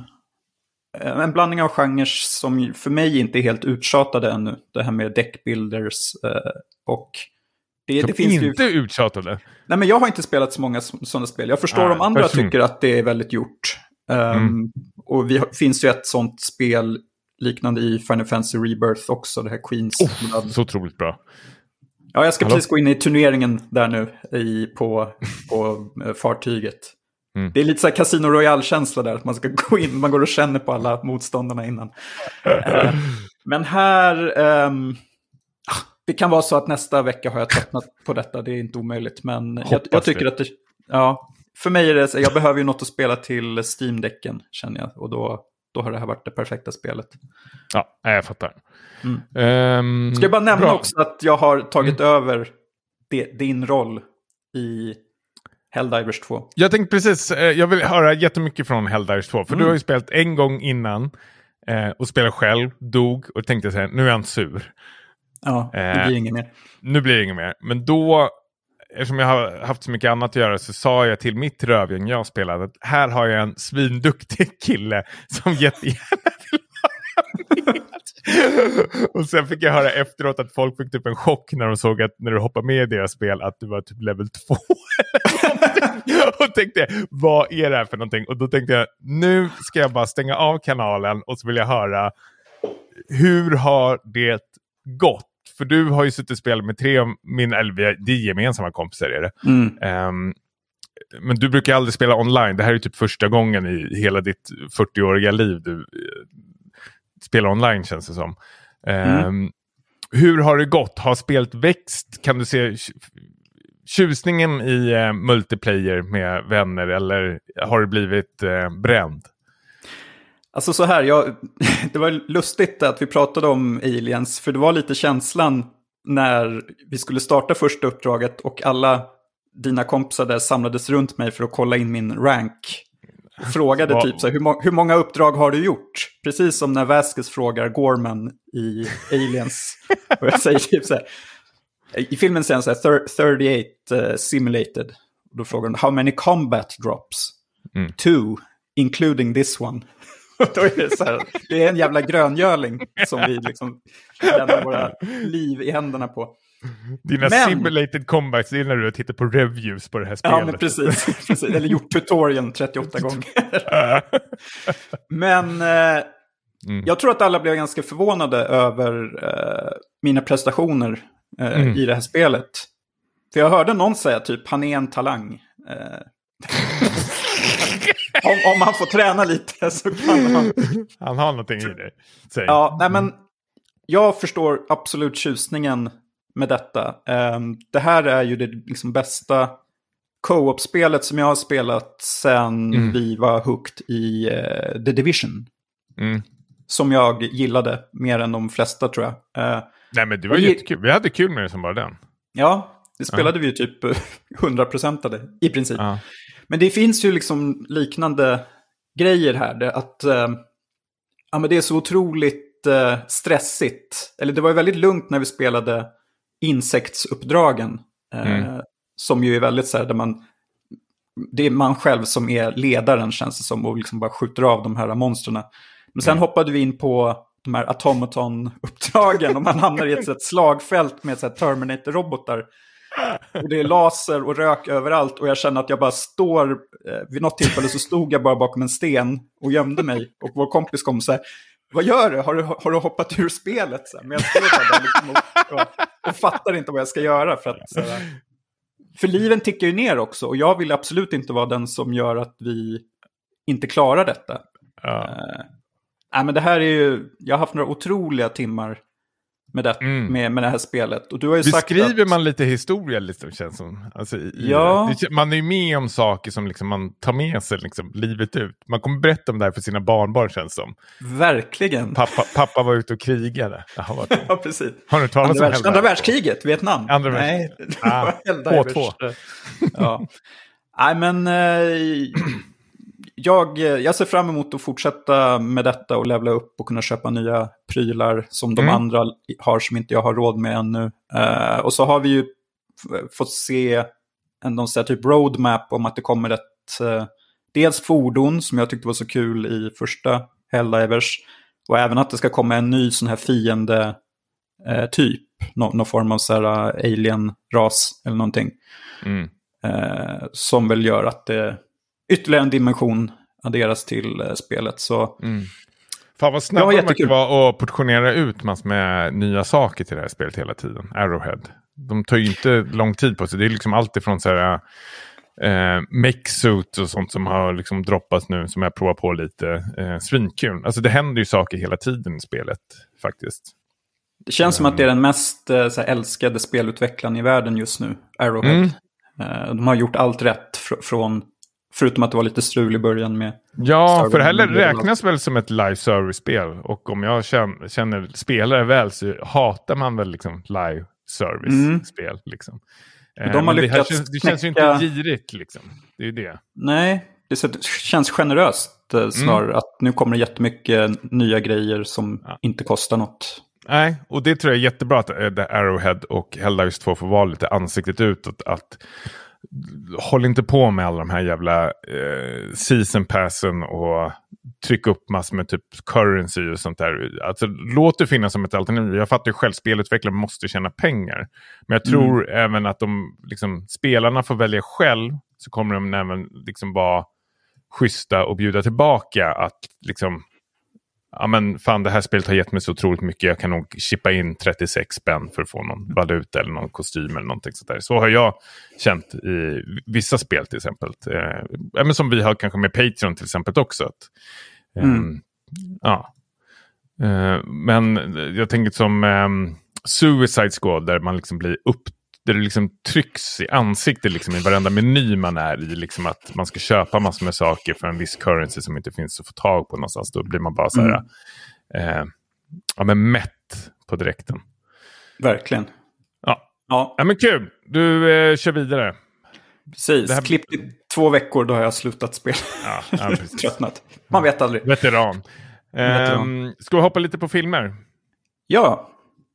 En blandning av genrer som för mig inte är helt uttjatade ännu. Det här med deckbuilders och... Det, som det finns inte ju... uttjatade? Nej, men jag har inte spelat så många sådana spel. Jag förstår om andra person. tycker att det är väldigt gjort. Um, mm. Och vi har, finns ju ett sånt spel liknande i Final Fantasy Rebirth också. Det här Queens. Oh, så otroligt bra. Ja, jag ska Hallå? precis gå in i turneringen där nu i, på, på uh, fartyget. Mm. Det är lite så här Casino Royale-känsla där. Att man ska gå in, man går och känner på alla motståndarna innan. uh, men här... Um, det kan vara så att nästa vecka har jag tröttnat på detta. Det är inte omöjligt. Men jag, jag tycker det. att det... Ja, för mig är det... Jag behöver ju något att spela till Steam-däcken, känner jag. Och då, då har det här varit det perfekta spelet. Ja, jag fattar. Mm. Um, Ska jag bara nämna bra. också att jag har tagit mm. över de, din roll i Helldivers två. Jag tänkte precis... Jag vill höra jättemycket från Helldivers två. För mm. du har ju spelat en gång innan. Eh, och spelat själv, dog. Och tänkte så här, nu är han sur. Ja, det blir inget mer. Nu blir det inget mer. Men då, eftersom jag har haft så mycket annat att göra, så sa jag till mitt rövgäng jag spelade att här har jag en svinduktig kille som jättegärna vill vara med. Och sen fick jag höra efteråt att folk fick typ en chock när de såg att när du hoppade med i deras spel att du var typ level två. Och tänkte, vad är det här för någonting? Och då tänkte jag, nu ska jag bara stänga av kanalen och så vill jag höra hur har det gått? För du har ju suttit och spelat med tre av mina, eller de gemensamma kompisar är det. Mm. Um, men du brukar aldrig spela online. Det här är typ första gången i hela ditt fyrtioåriga liv du uh, spelar online, känns det som. Um, mm. Hur har det gått? Har spelet växt? Kan du se tjusningen i uh, multiplayer med vänner, eller har det blivit uh, bränd? Alltså så här, jag, det var lustigt att vi pratade om Aliens, för det var lite känslan när vi skulle starta första uppdraget och alla dina kompisar där samlades runt mig för att kolla in min rank. Och frågade Va? typ så här, hur, må- hur många uppdrag har du gjort? Precis som när Vasquez frågar Gorman i Aliens. Och jag säger typ så här, i filmen säger han så här, thirty-eight uh, simulated. Och då frågar han, how many combat drops? Mm. Two, including this one. Då är det, så här, det är en jävla gröngöling som vi liksom lämnar våra liv i händerna på. Dina men, simulated combats, det är när du tittar på reviews på det här spelet. Ja, men precis. precis. Eller gjort tutorialen trettioåtta gånger. Men eh, mm. jag tror att alla blev ganska förvånade över eh, mina prestationer eh, mm. i det här spelet. För jag hörde någon säga typ, han är en talang. Eh, om, om han får träna lite så kan han... Han har någonting i det. Säg. Ja, nej men jag förstår absolut tjusningen med detta. Um, det här är ju det liksom bästa co-op-spelet som jag har spelat sen mm. vi var hooked i uh, The Division. Mm. Som jag gillade mer än de flesta, tror jag. Uh, Nej, men det var jättekul. Vi hade kul med det som bara den. Ja, det spelade uh. vi ju typ hundra procent av det, i princip. Uh. Men det finns ju liksom liknande grejer här. Det, att uh, ja, men det är så otroligt uh, stressigt. Eller det var ju väldigt lugnt när vi spelade insektsuppdragen. Mm. Uh, som ju är väldigt så här, där man... Det är man själv som är ledaren, känns det som, och liksom bara skjuter av de här monsterna. Men sen mm. hoppade vi in på de här automaton-uppdragen och man hamnar i ett, ett slagfält med så här Terminator-robotar. Och det är laser och rök överallt och jag känner att jag bara står, eh, vid något tillfälle så stod jag bara bakom en sten och gömde mig. Och vår kompis kom och sa, vad gör du? Har du, har du hoppat ur spelet? Så här, men jag står där liksom och, och, och fattar inte vad jag ska göra. För, att, så här, för liven tickar ju ner också och jag vill absolut inte vara den som gör att vi inte klarar detta. Ja. Uh, nej, men det här är ju, jag har haft några otroliga timmar med det, mm. med, med det här spelet. Och du har ju Beskriver sagt att... man lite historia liksom, känns som. Alltså, i, ja. det, man är ju med om saker som liksom man tar med sig liksom, livet ut. Man kommer berätta om det här för sina barnbarn, känns som. Verkligen. Pappa, pappa var ute och krigade. Jaha, ja, precis. Har du talat andra, om världs, andra världskriget, Vietnam? Andra världskriget. Nej, ah, H två. Ja. Nej, men... Eh, Jag, jag ser fram emot att fortsätta med detta och levla upp och kunna köpa nya prylar som de mm. andra har som inte jag har råd med ännu. Uh, och så har vi ju f- fått se en någon sån här typ roadmap om att det kommer ett uh, dels fordon som jag tyckte var så kul i första Helldivers och även att det ska komma en ny sån här fiende uh, typ, Nå- någon form av så här, uh, alien-ras eller någonting. Mm. Uh, som väl gör att det ytterligare en dimension adderas till uh, spelet. Så... Mm. Fan vad snabbt man kan vara att portionera ut massor med nya saker till det här spelet hela tiden. Arrowhead. De tar ju inte lång tid på sig. Det är liksom allt ifrån så här uh, mech-suit och sånt som har liksom droppats nu som jag provar på lite. Uh, svinkul. Alltså det händer ju saker hela tiden i spelet faktiskt. Det känns um. som att det är den mest uh, så här, älskade spelutvecklaren i världen just nu. Arrowhead. Mm. Uh, de har gjort allt rätt fr- från förutom att det var lite strul i början med... Ja, för det här räknas väl som ett live service-spel. Och om jag känner, känner spelare väl så hatar man väl liksom live service-spel. Mm. Liksom. De har det, lyckats känns, det känns ju inte girigt liksom. Det är ju det. Nej, det känns generöst snarare. Mm. Att nu kommer det jättemycket nya grejer som ja. inte kostar något. Nej, och det tror jag är jättebra att Arrowhead och Helldivers två får vara lite ansiktet utåt. Att håll inte på med alla de här jävla eh, season passen och tryck upp massor med typ currency och sånt där. Alltså låt det finnas som ett alternativ. Jag fattar ju själv, spelutvecklare måste tjäna pengar. Men jag tror mm. även att de liksom, spelarna får välja själv, så kommer de även liksom vara schyssta och bjuda tillbaka att liksom, ja men fan, det här spelet har gett mig så otroligt mycket. Jag kan nog chippa in trettiosex spänn för att få någon valuta eller någon kostym eller någonting sånt där. Så har jag känt i vissa spel till exempel. Eh, men som vi har kanske med Patreon till exempel också. Att, eh, mm. Ja. Eh, men jag tänker som eh, Suicide Squad där man liksom blir upp, där det liksom trycks i ansiktet liksom i varenda meny man är i, liksom att man ska köpa massor med saker för en viss currency som inte finns att få tag på någonstans. Då blir man bara så här mm. eh, ja, men mätt på direkten. Verkligen. Ja, ja men kul. Du eh, kör vidare. precis. här... Klippt i två veckor, då har jag slutat spela. Ja, ja, precis. Tröttnat. Man vet aldrig. Veteran. Veteran. Um, ska vi hoppa lite på filmer? Ja.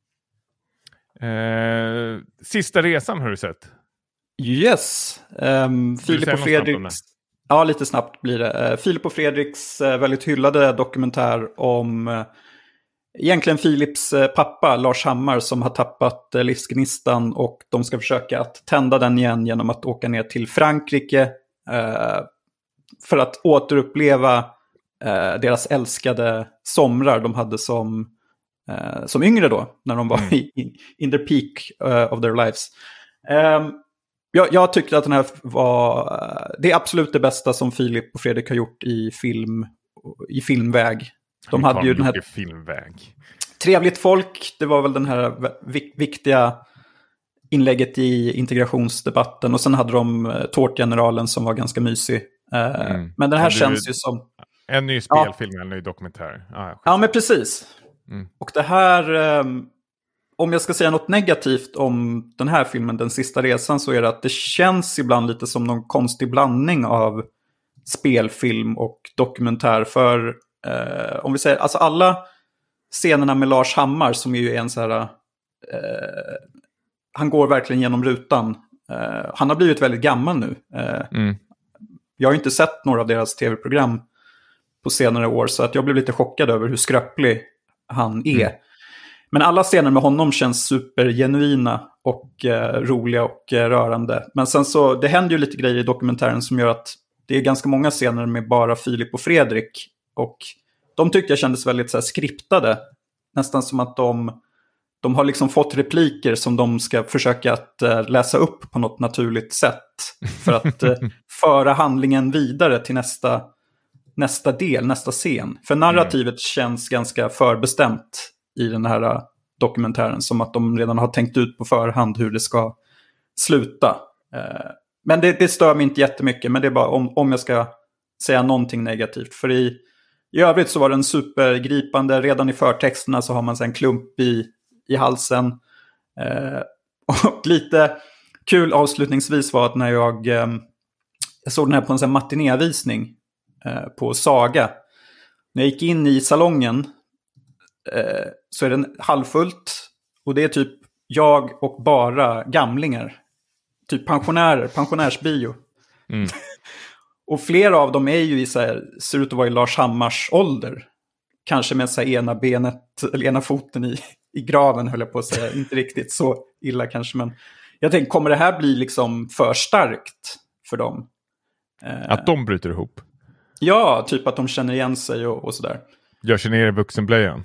Uh, Sista resan har du sett? Yes. Um, Filip och Fredriks... Ja, lite snabbt blir det. Uh, Filip och Fredriks uh, väldigt hyllade dokumentär om uh, egentligen Filips uh, pappa, Lars Hammar, som har tappat uh, livsgnistan, och de ska försöka att tända den igen genom att åka ner till Frankrike uh, för att återuppleva uh, deras älskade somrar de hade som, uh, som yngre då, när de var mm. i, in the peak uh, of their lives. Um, Jag, jag tyckte att den här var det är absolut det bästa som Filip och Fredrik har gjort i film i filmväg. De hade ju den här filmväg. Trevligt folk, det var väl den här vik- viktiga inlägget i integrationsdebatten, och sen hade de uh, Tårtgeneralen som var ganska mysig. Uh, mm. Men den här känns ju som en ny spelfilm, ja. En ny dokumentär. Ah, ja, men precis. Mm. Och det här um, om jag ska säga något negativt om den här filmen, Den sista resan, så är det att det känns ibland lite som någon konstig blandning av spelfilm och dokumentär. För eh, om vi säger, alltså alla scenerna med Lars Hammar, som ju är en så här, eh, han går verkligen genom rutan. Eh, han har blivit väldigt gammal nu. Eh, mm. Jag har inte sett några av deras tv-program på senare år, så att jag blev lite chockad över hur skröplig han är. Mm. Men alla scener med honom känns supergenuina och eh, roliga och eh, rörande. Men sen så, det händer ju lite grejer i dokumentären som gör att det är ganska många scener med bara Filip och Fredrik. Och de tyckte jag kändes väldigt så här skriptade. Nästan som att de, de har liksom fått repliker som de ska försöka att eh, läsa upp på något naturligt sätt. För att eh, föra handlingen vidare till nästa, nästa del, nästa scen. För narrativet mm. känns ganska förbestämt i den här dokumentären, som att de redan har tänkt ut på förhand hur det ska sluta. Men det, det stör mig inte jättemycket, men det är bara om, om jag ska säga någonting negativt. För i, i övrigt så var den supergripande. Redan i förtexterna så har man en klump i, i halsen. Och lite kul avslutningsvis var att när jag, jag såg den här på en sån här matinévisning på Saga. När jag gick in i salongen så är den halvfullt, och det är typ jag och bara gamlingar, typ pensionärer, pensionärsbio. Mm. Och flera av dem är ju i så här, ser ut att vara i Lars Hammars ålder, kanske med så här ena benet eller ena foten i, i graven, höll jag på att säga. Inte riktigt så illa kanske, men jag tänkte, kommer det här bli liksom för starkt för dem? Att de bryter ihop? Ja, typ att de känner igen sig och, och sådär. Jag känner er i vuxenblöjan.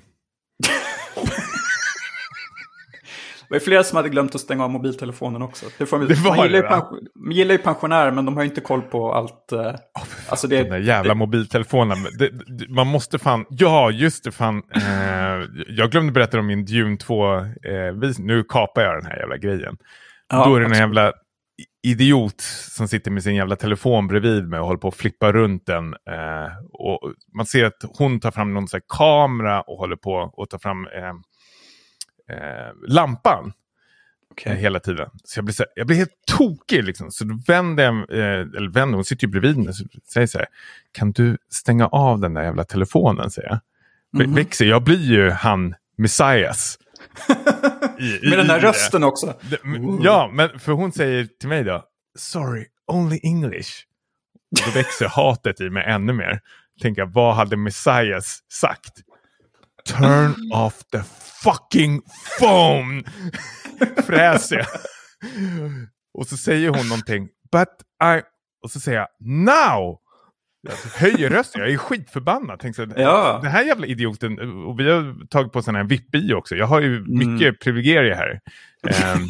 Det var flera som hade glömt att stänga av mobiltelefonen också. Det får man, det var man gillar, det, ju pension, man gillar ju pensionärer, men de har ju inte koll på allt. Uh, oh, alltså det, den där jävla det, mobiltelefonen. Det, det, man måste fan... Ja, just det fan. Eh, jag glömde berätta om min Dune två. Eh, vis, nu kapar jag den här jävla grejen. Ja, då är det en jävla idiot som sitter med sin jävla telefon bredvid mig och håller på att flippa runt den. Eh, och man ser att hon tar fram någon sån här kamera och håller på att ta fram... Eh, Eh, lampan okay. eh, hela tiden. Så jag blir, så här, jag blir helt tokig liksom. Så då vänder jag, eh, eller vänder, hon sitter ju bredvid mig, så säger så här: kan du stänga av den där jävla telefonen, säger jag. Mm-hmm. Växer, jag blir ju han Messias. I, Med den där rösten det. Också. Det, ja, men för hon säger till mig då: sorry, only English. Och då växer hatet i mig ännu mer. Tänker jag, vad hade Messias sagt? Turn off the fucking phone. Fräser jag. Och så säger hon någonting. But I... Och så säger jag now. Jag höjer rösten. Jag är skitförbannad. Tänk så, ja. Den här jävla idioten. Och vi har tagit på sån här V I P-bi också. Jag har ju mycket mm. privilegier här. Um,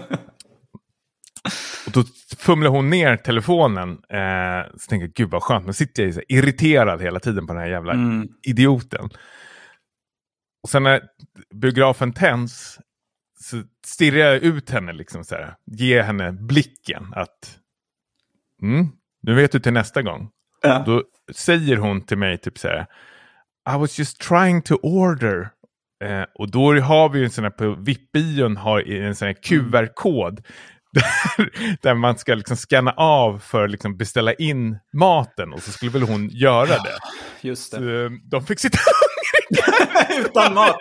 och då fumlar hon ner telefonen. Uh, så tänker jag, gud vad skönt. Nu sitter jag så irriterad hela tiden på den här jävla mm. idioten. Och sen när biografen tänds så stirrar jag ut henne liksom så här. Ger henne blicken att mm, nu vet du till nästa gång. Ja. Då säger hon till mig typ så här: I was just trying to order Eh, och då har vi ju en sån här på V I P-bion har en sån här Q R-kod där, där man ska liksom scanna av för att liksom beställa in maten, och så skulle väl hon göra det. Just det. Så, de fick sitta utan mat.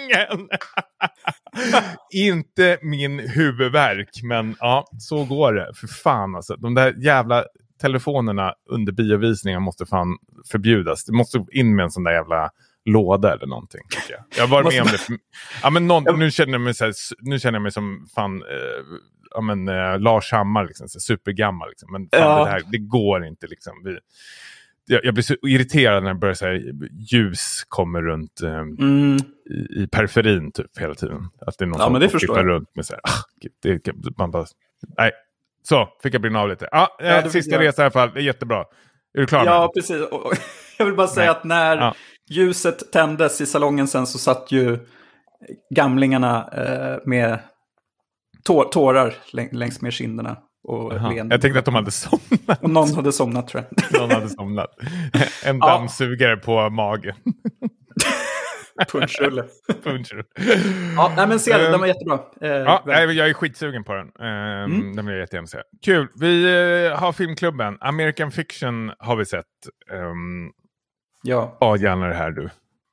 Inte min huvudvärk, men ja, så går det. För fan alltså, de där jävla telefonerna under biovisningar måste fan förbjudas. Det måste in med en sån där jävla låda eller någonting, tycker jag. Jag var med om det. Ja, men någon, nu känner jag mig så här, nu känner jag mig som fan eh, ja, men, eh, Lars Hammar liksom, så supergammal liksom. Men fan, ja. det här, det går inte liksom. Vi, jag, jag blir så irriterad när det börjar så här, ljus kommer runt eh, mm. i, i periferin typ hela tiden. Att det är någon ja, som men det förstår jag. runt med så här, ah, det, man bara, nej. Så, fick jag brinna av lite. Ah, ja, eh, sista resan i alla fall, det är jättebra. Är du klar med Ja, det? precis. Och jag vill bara säga nej. Att när ja. ljuset tändes i salongen sen så satt ju gamlingarna eh, med tår, tårar läng- längs med kinderna. Och jag tänkte att de hade somnat. Och någon hade somnat, tror jag. Någon hade somnat. En dammsugare ja. på magen. Punchrulle. Punchrulle. Ja, nej, men se den, den var jättebra. Eh, ja, nej, jag är skitsugen på den. Eh, mm. Den vill jag jättegärna säga. Kul. Vi eh, har filmklubben. American Fiction har vi sett. Um, ja. Ja, gärna det här du.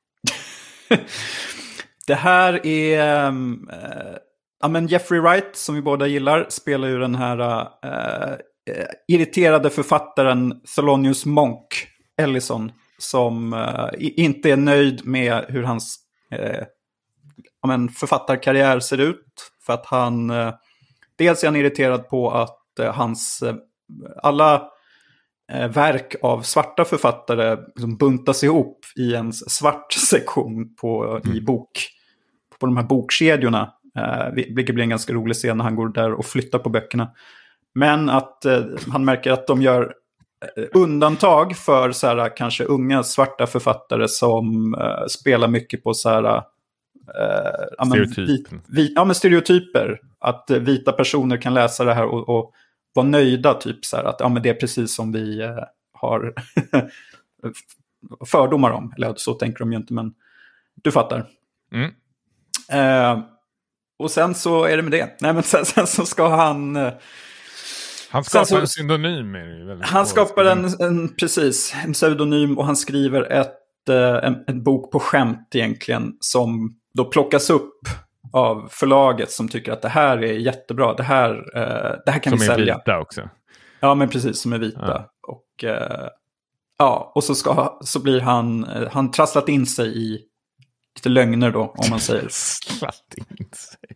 Det här är... Um, uh, ja, men Jeffrey Wright, som vi båda gillar, spelar ju den här uh, uh, irriterade författaren Thelonious Monk Ellison, som uh, inte är nöjd med hur hans uh, ja, men författarkarriär ser ut. För att han, uh, dels är han irriterad på att uh, hans, uh, alla uh, verk av svarta författare liksom buntas ihop i en svart sektion på, mm. i bok, på de här bokkedjorna. Uh, vilket blir en ganska rolig scen när han går där och flyttar på böckerna. Men att uh, han märker att de gör undantag för så här, kanske unga svarta författare som uh, spelar mycket på så här, uh, ja, men, vit, vit, ja, men stereotyper. Att uh, vita personer kan läsa det här och, och vara nöjda, typ så här, att ja, men det är precis som vi uh, har fördomar om. Eller så tänker de ju inte, men du fattar. Mm. Uh, och sen så är det med det. Nej, men sen, sen så ska han... Uh, Han skapar så, en synonym. Är det han skapar en, en, precis, en pseudonym, och han skriver ett, en, en bok på skämt egentligen, som då plockas upp av förlaget som tycker att det här är jättebra. Det här, det här kan som vi sälja. Som är vita också. Ja, men precis, som är vita. Ja. Och, ja, och så, ska, så blir han, han trasslat in sig i lite lögner då, om man säger. Trasslat in sig.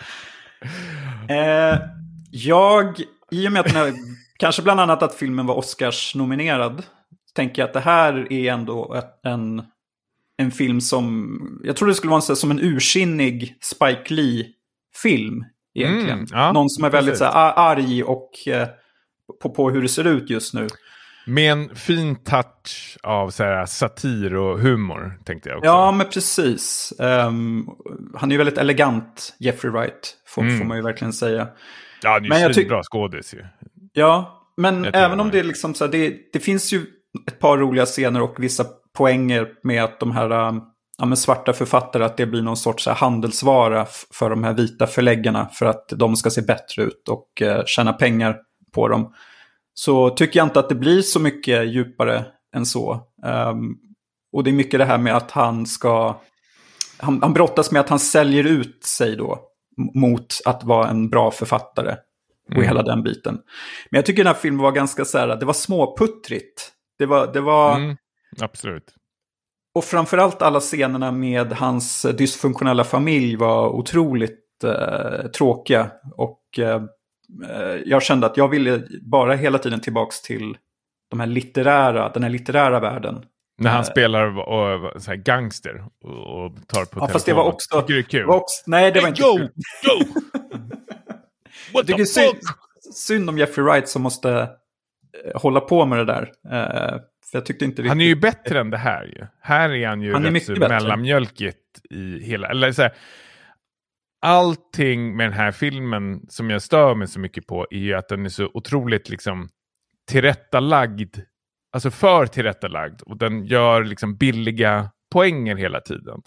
eh, jag... I och med att den här, kanske bland annat att filmen var Oscars-nominerad, tänker jag att det här är ändå ett, en, en film som... Jag tror det skulle vara en, som en ursinnig Spike Lee-film egentligen. Mm, ja, någon som är väldigt så här, arg och eh, på, på hur det ser ut just nu. Med en fin touch av så här, satir och humor, tänkte jag också. Ja, men precis. Um, han är ju väldigt elegant, Jeffrey Wright, får, mm. får man ju verkligen säga. Ja, det är ju ty- bra skådis ju. Ja, men även om det är liksom så här, det, det finns ju ett par roliga scener och vissa poänger med att de här ja, men svarta författare, att det blir någon sorts så här, handelsvara f- för de här vita förläggarna, för att de ska se bättre ut och uh, tjäna pengar på dem. Så tycker jag inte att det blir så mycket djupare än så. Um, och det är mycket det här med att han ska... Han, han brottas med att han säljer ut sig då mot att vara en bra författare och mm. hela den biten. Men jag tycker den här filmen var ganska så här, det var småputtrigt. Det var, det var... Mm, absolut. Och framförallt alla scenerna med hans dysfunktionella familj var otroligt eh, tråkiga. Och eh, jag kände att jag ville bara hela tiden tillbaks till de här litterära, den här litterära världen. När han spelar och, och, så här gangster och, och tar på ja, fast det var också... Tycker du det är kul? Var också, nej, det var inte hey, kul. Go! Go! What the fuck? Synd, synd om Jeffrey Wright som måste uh, hålla på med det där. Uh, för jag tyckte inte riktigt... Han är ju bättre än det här ju. Här är han ju han är rätt mycket mellanmjölkigt i hela... Eller så här, allting med den här filmen som jag stör mig så mycket på är ju att den är så otroligt liksom tillrättalagd. Alltså för tillrättalagd. Och den gör liksom billiga poänger hela tiden.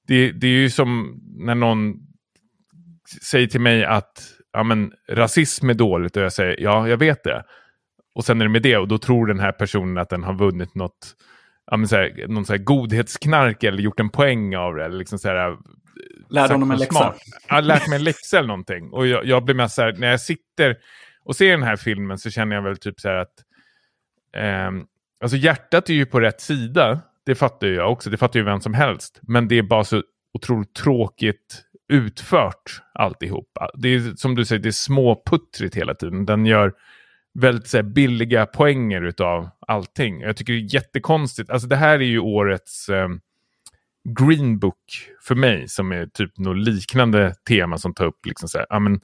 det, det är ju som när någon säger till mig att ja, men, rasism är dåligt och jag säger ja, jag vet det. Och sen är det med det och då tror den här personen att den har vunnit något, ja, men, så här, någon så här godhetsknark eller gjort en poäng av det. Eller liksom så här, lärde honom en läxa. Jag har lärt mig en läxa eller någonting. Och jag, jag blir med så här, när jag sitter och ser den här filmen så känner jag väl typ så här att eh, alltså hjärtat är ju på rätt sida. Det fattar jag också. Det fattar ju vem som helst. Men det är bara så otroligt tråkigt utfört alltihop. Det är som du säger, det är småputtrigt hela tiden. Den gör väldigt så här, billiga poänger utav allting. Jag tycker det är jättekonstigt. Alltså det här är ju årets eh, Green Book för mig som är typ något liknande tema som tar upp liksom så här, ja men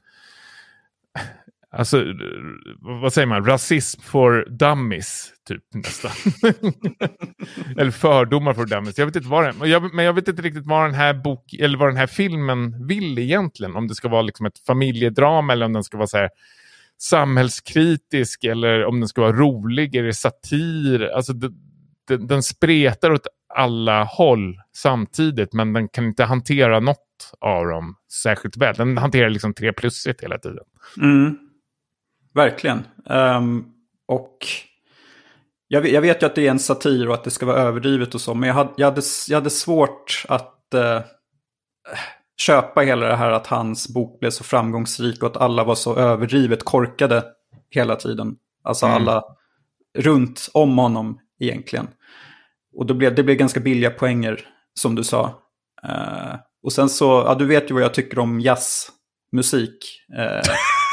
alltså, vad säger man? Rasism for dummies, typ nästan. Eller fördomar för dummies. Jag vet inte vad det är. Men jag vet inte riktigt vad den här bok eller vad den här filmen vill egentligen. Om det ska vara liksom ett familjedrama eller om den ska vara så här samhällskritisk eller om den ska vara rolig eller satir. Alltså det, det, den spretar åt alla håll samtidigt, men den kan inte hantera något av dem särskilt väl. Den hanterar liksom tre plusigt hela tiden. Mm. Verkligen. Um, och jag, jag vet ju att det är en satir och att det ska vara överdrivet och så, men jag hade, jag hade, jag hade svårt att uh, köpa hela det här att hans bok blev så framgångsrik och att alla var så överdrivet korkade hela tiden. Alltså mm. alla runt om honom egentligen. Och då blev, det blev ganska billiga poänger, som du sa. Uh, och sen så, ja, du vet ju vad jag tycker om jazzmusik. Uh,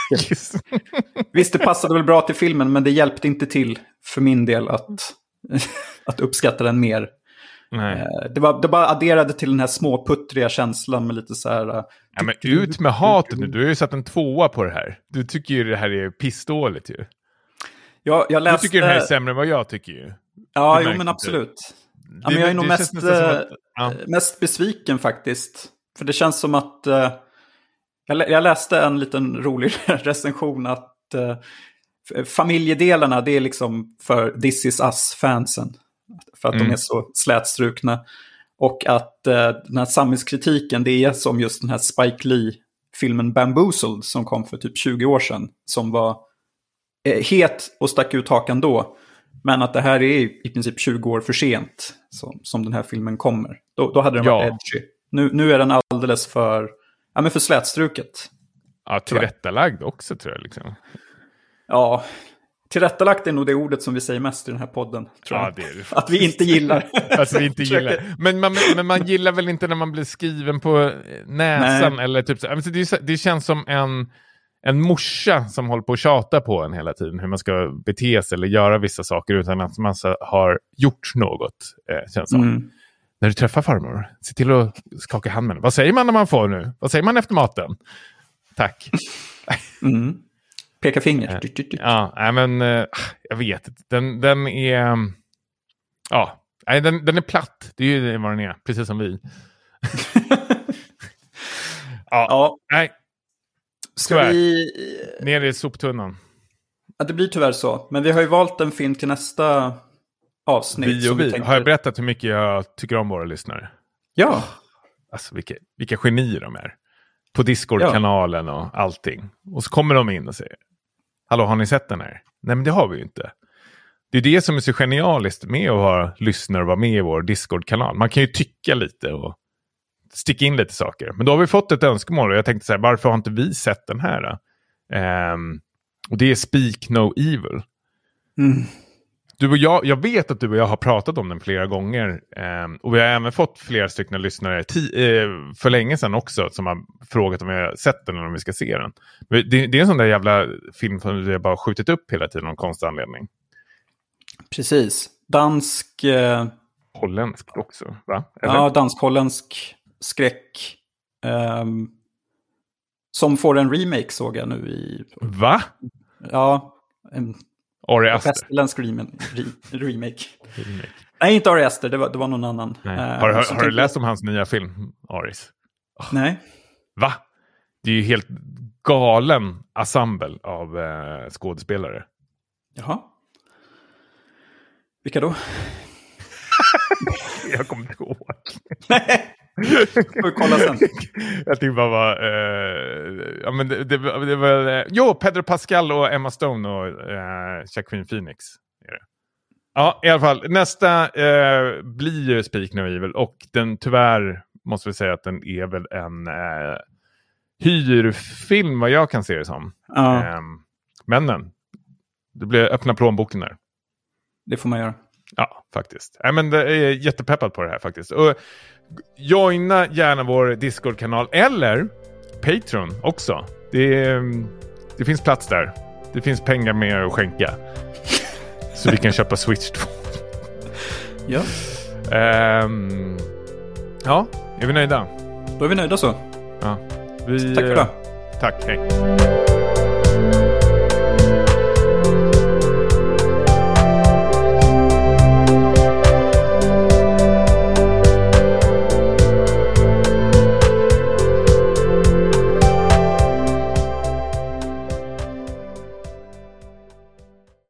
Visst, det passade väl bra till filmen, men det hjälpte inte till för min del att, att uppskatta den mer. Nej. Det, var, det bara adderade till den här småputtriga känslan med lite så här... Ja, men ut med hatet nu, du har ju satt en tvåa på det här. Du tycker ju det här är pissdåligt ju. Ja, jag läste... Du tycker den här är sämre än vad jag tycker ju. Ja, jo men absolut. Ja, men jag är nog mest, att, ja. mest besviken faktiskt. För det känns som att... Jag, jag läste en liten rolig recension att uh, familjedelarna, det är liksom för This Is Us-fansen. För att mm. de är så slätstrukna. Och att uh, den här samhällskritiken, det är som just den här Spike Lee-filmen Bamboozled som kom för typ tjugo år sedan. Som var uh, het och stack ut hakan då. Men att det här är i princip tjugo år för sent som, som den här filmen kommer. Då, då hade den varit ja. edgy. Nu, nu är den alldeles för... Ja, men för slätstruket. Ja, tillrättalagd också tror jag liksom. Ja, tillrättalagt är nog det ordet som vi säger mest i den här podden. Tror ja, jag. det är det. Att vi inte gillar. Att vi inte gillar. Men man, men man gillar väl inte när man blir skriven på näsan. Nej. Eller typ så. Alltså, det, det känns som en, en morsa som håller på att tjata på en hela tiden. Hur man ska bete sig eller göra vissa saker utan att man har gjort något. Eh, känns som. Mm. När du träffar farmor, se till att skaka hand med den. Vad säger man när man får nu? Vad säger man efter maten? Tack. Mm. Peka finger. Ja, nej, men jag vet inte. Den, den är... Ja, nej, den, den är platt. Det är ju vad den är. Precis som vi. ja, ja. Nej. Ska tyvärr. vi... Ner i soptunnan. Ja, det blir tyvärr så. Men vi har ju valt en film till nästa... avsnitt. Vi och vi. vi tänkte... Har jag berättat hur mycket jag tycker om våra lyssnare? Ja. Alltså vilka, vilka genier de är. På Discord-kanalen ja. och allting. Och så kommer de in och säger: hallå, har ni sett den här? Nej, men det har vi ju inte. Det är det som är så genialiskt med att ha lyssnare och vara med i vår Discord-kanal. Man kan ju tycka lite och sticka in lite saker. Men då har vi fått ett önskemål och jag tänkte så här, varför har inte vi sett den här då? Um, och det är Speak No Evil. Mm. Du och jag, jag vet att du och jag har pratat om den flera gånger. Eh, och vi har även fått flera stycken lyssnare ti- eh, för länge sedan också som har frågat om vi har sett den eller om vi ska se den. Det, det är en sån där jävla film som vi har bara skjutit upp hela tiden av konstig anledning. Precis. Dansk... Eh... Holländsk också, va? Eller? Ja, dansk-holländsk skräck. Eh, som får en remake såg jag nu i... Va? Ja, en... Ari Aster. Västerländsk remake. remake. Nej, inte Ari Aster, det var, det var någon annan. Uh, har har, har du läst om hans nya film, Aris? Oh. Nej. Va? Det är ju helt galen ensemble av uh, skådespelare. Jaha. Vilka då? Jag kommer inte ihåg. Får vi kolla sen. Jag tyckte bara var... Eh, ja, men det, det, det var... Eh, jo, Pedro Pascal och Emma Stone och eh, Joaquin Phoenix. Är det. Ja, i alla fall. Nästa eh, blir ju Speak No Evil. Och den tyvärr måste vi säga att den är väl en eh, hyrfilm vad jag kan se det som. Ja. Eh, men men. Det blir öppna plånboken där. Det får man göra. Ja, faktiskt. Nej, men det är jättepeppad på det här faktiskt. Och joina gärna vår Discord-kanal eller Patreon också. Det, är, det finns plats där. Det finns pengar med att skänka. Så vi kan köpa Switch två. Ja. Um, ja, är vi nöjda? Då är vi nöjda så. Ja. Vi, Tack för det. Tack, hej.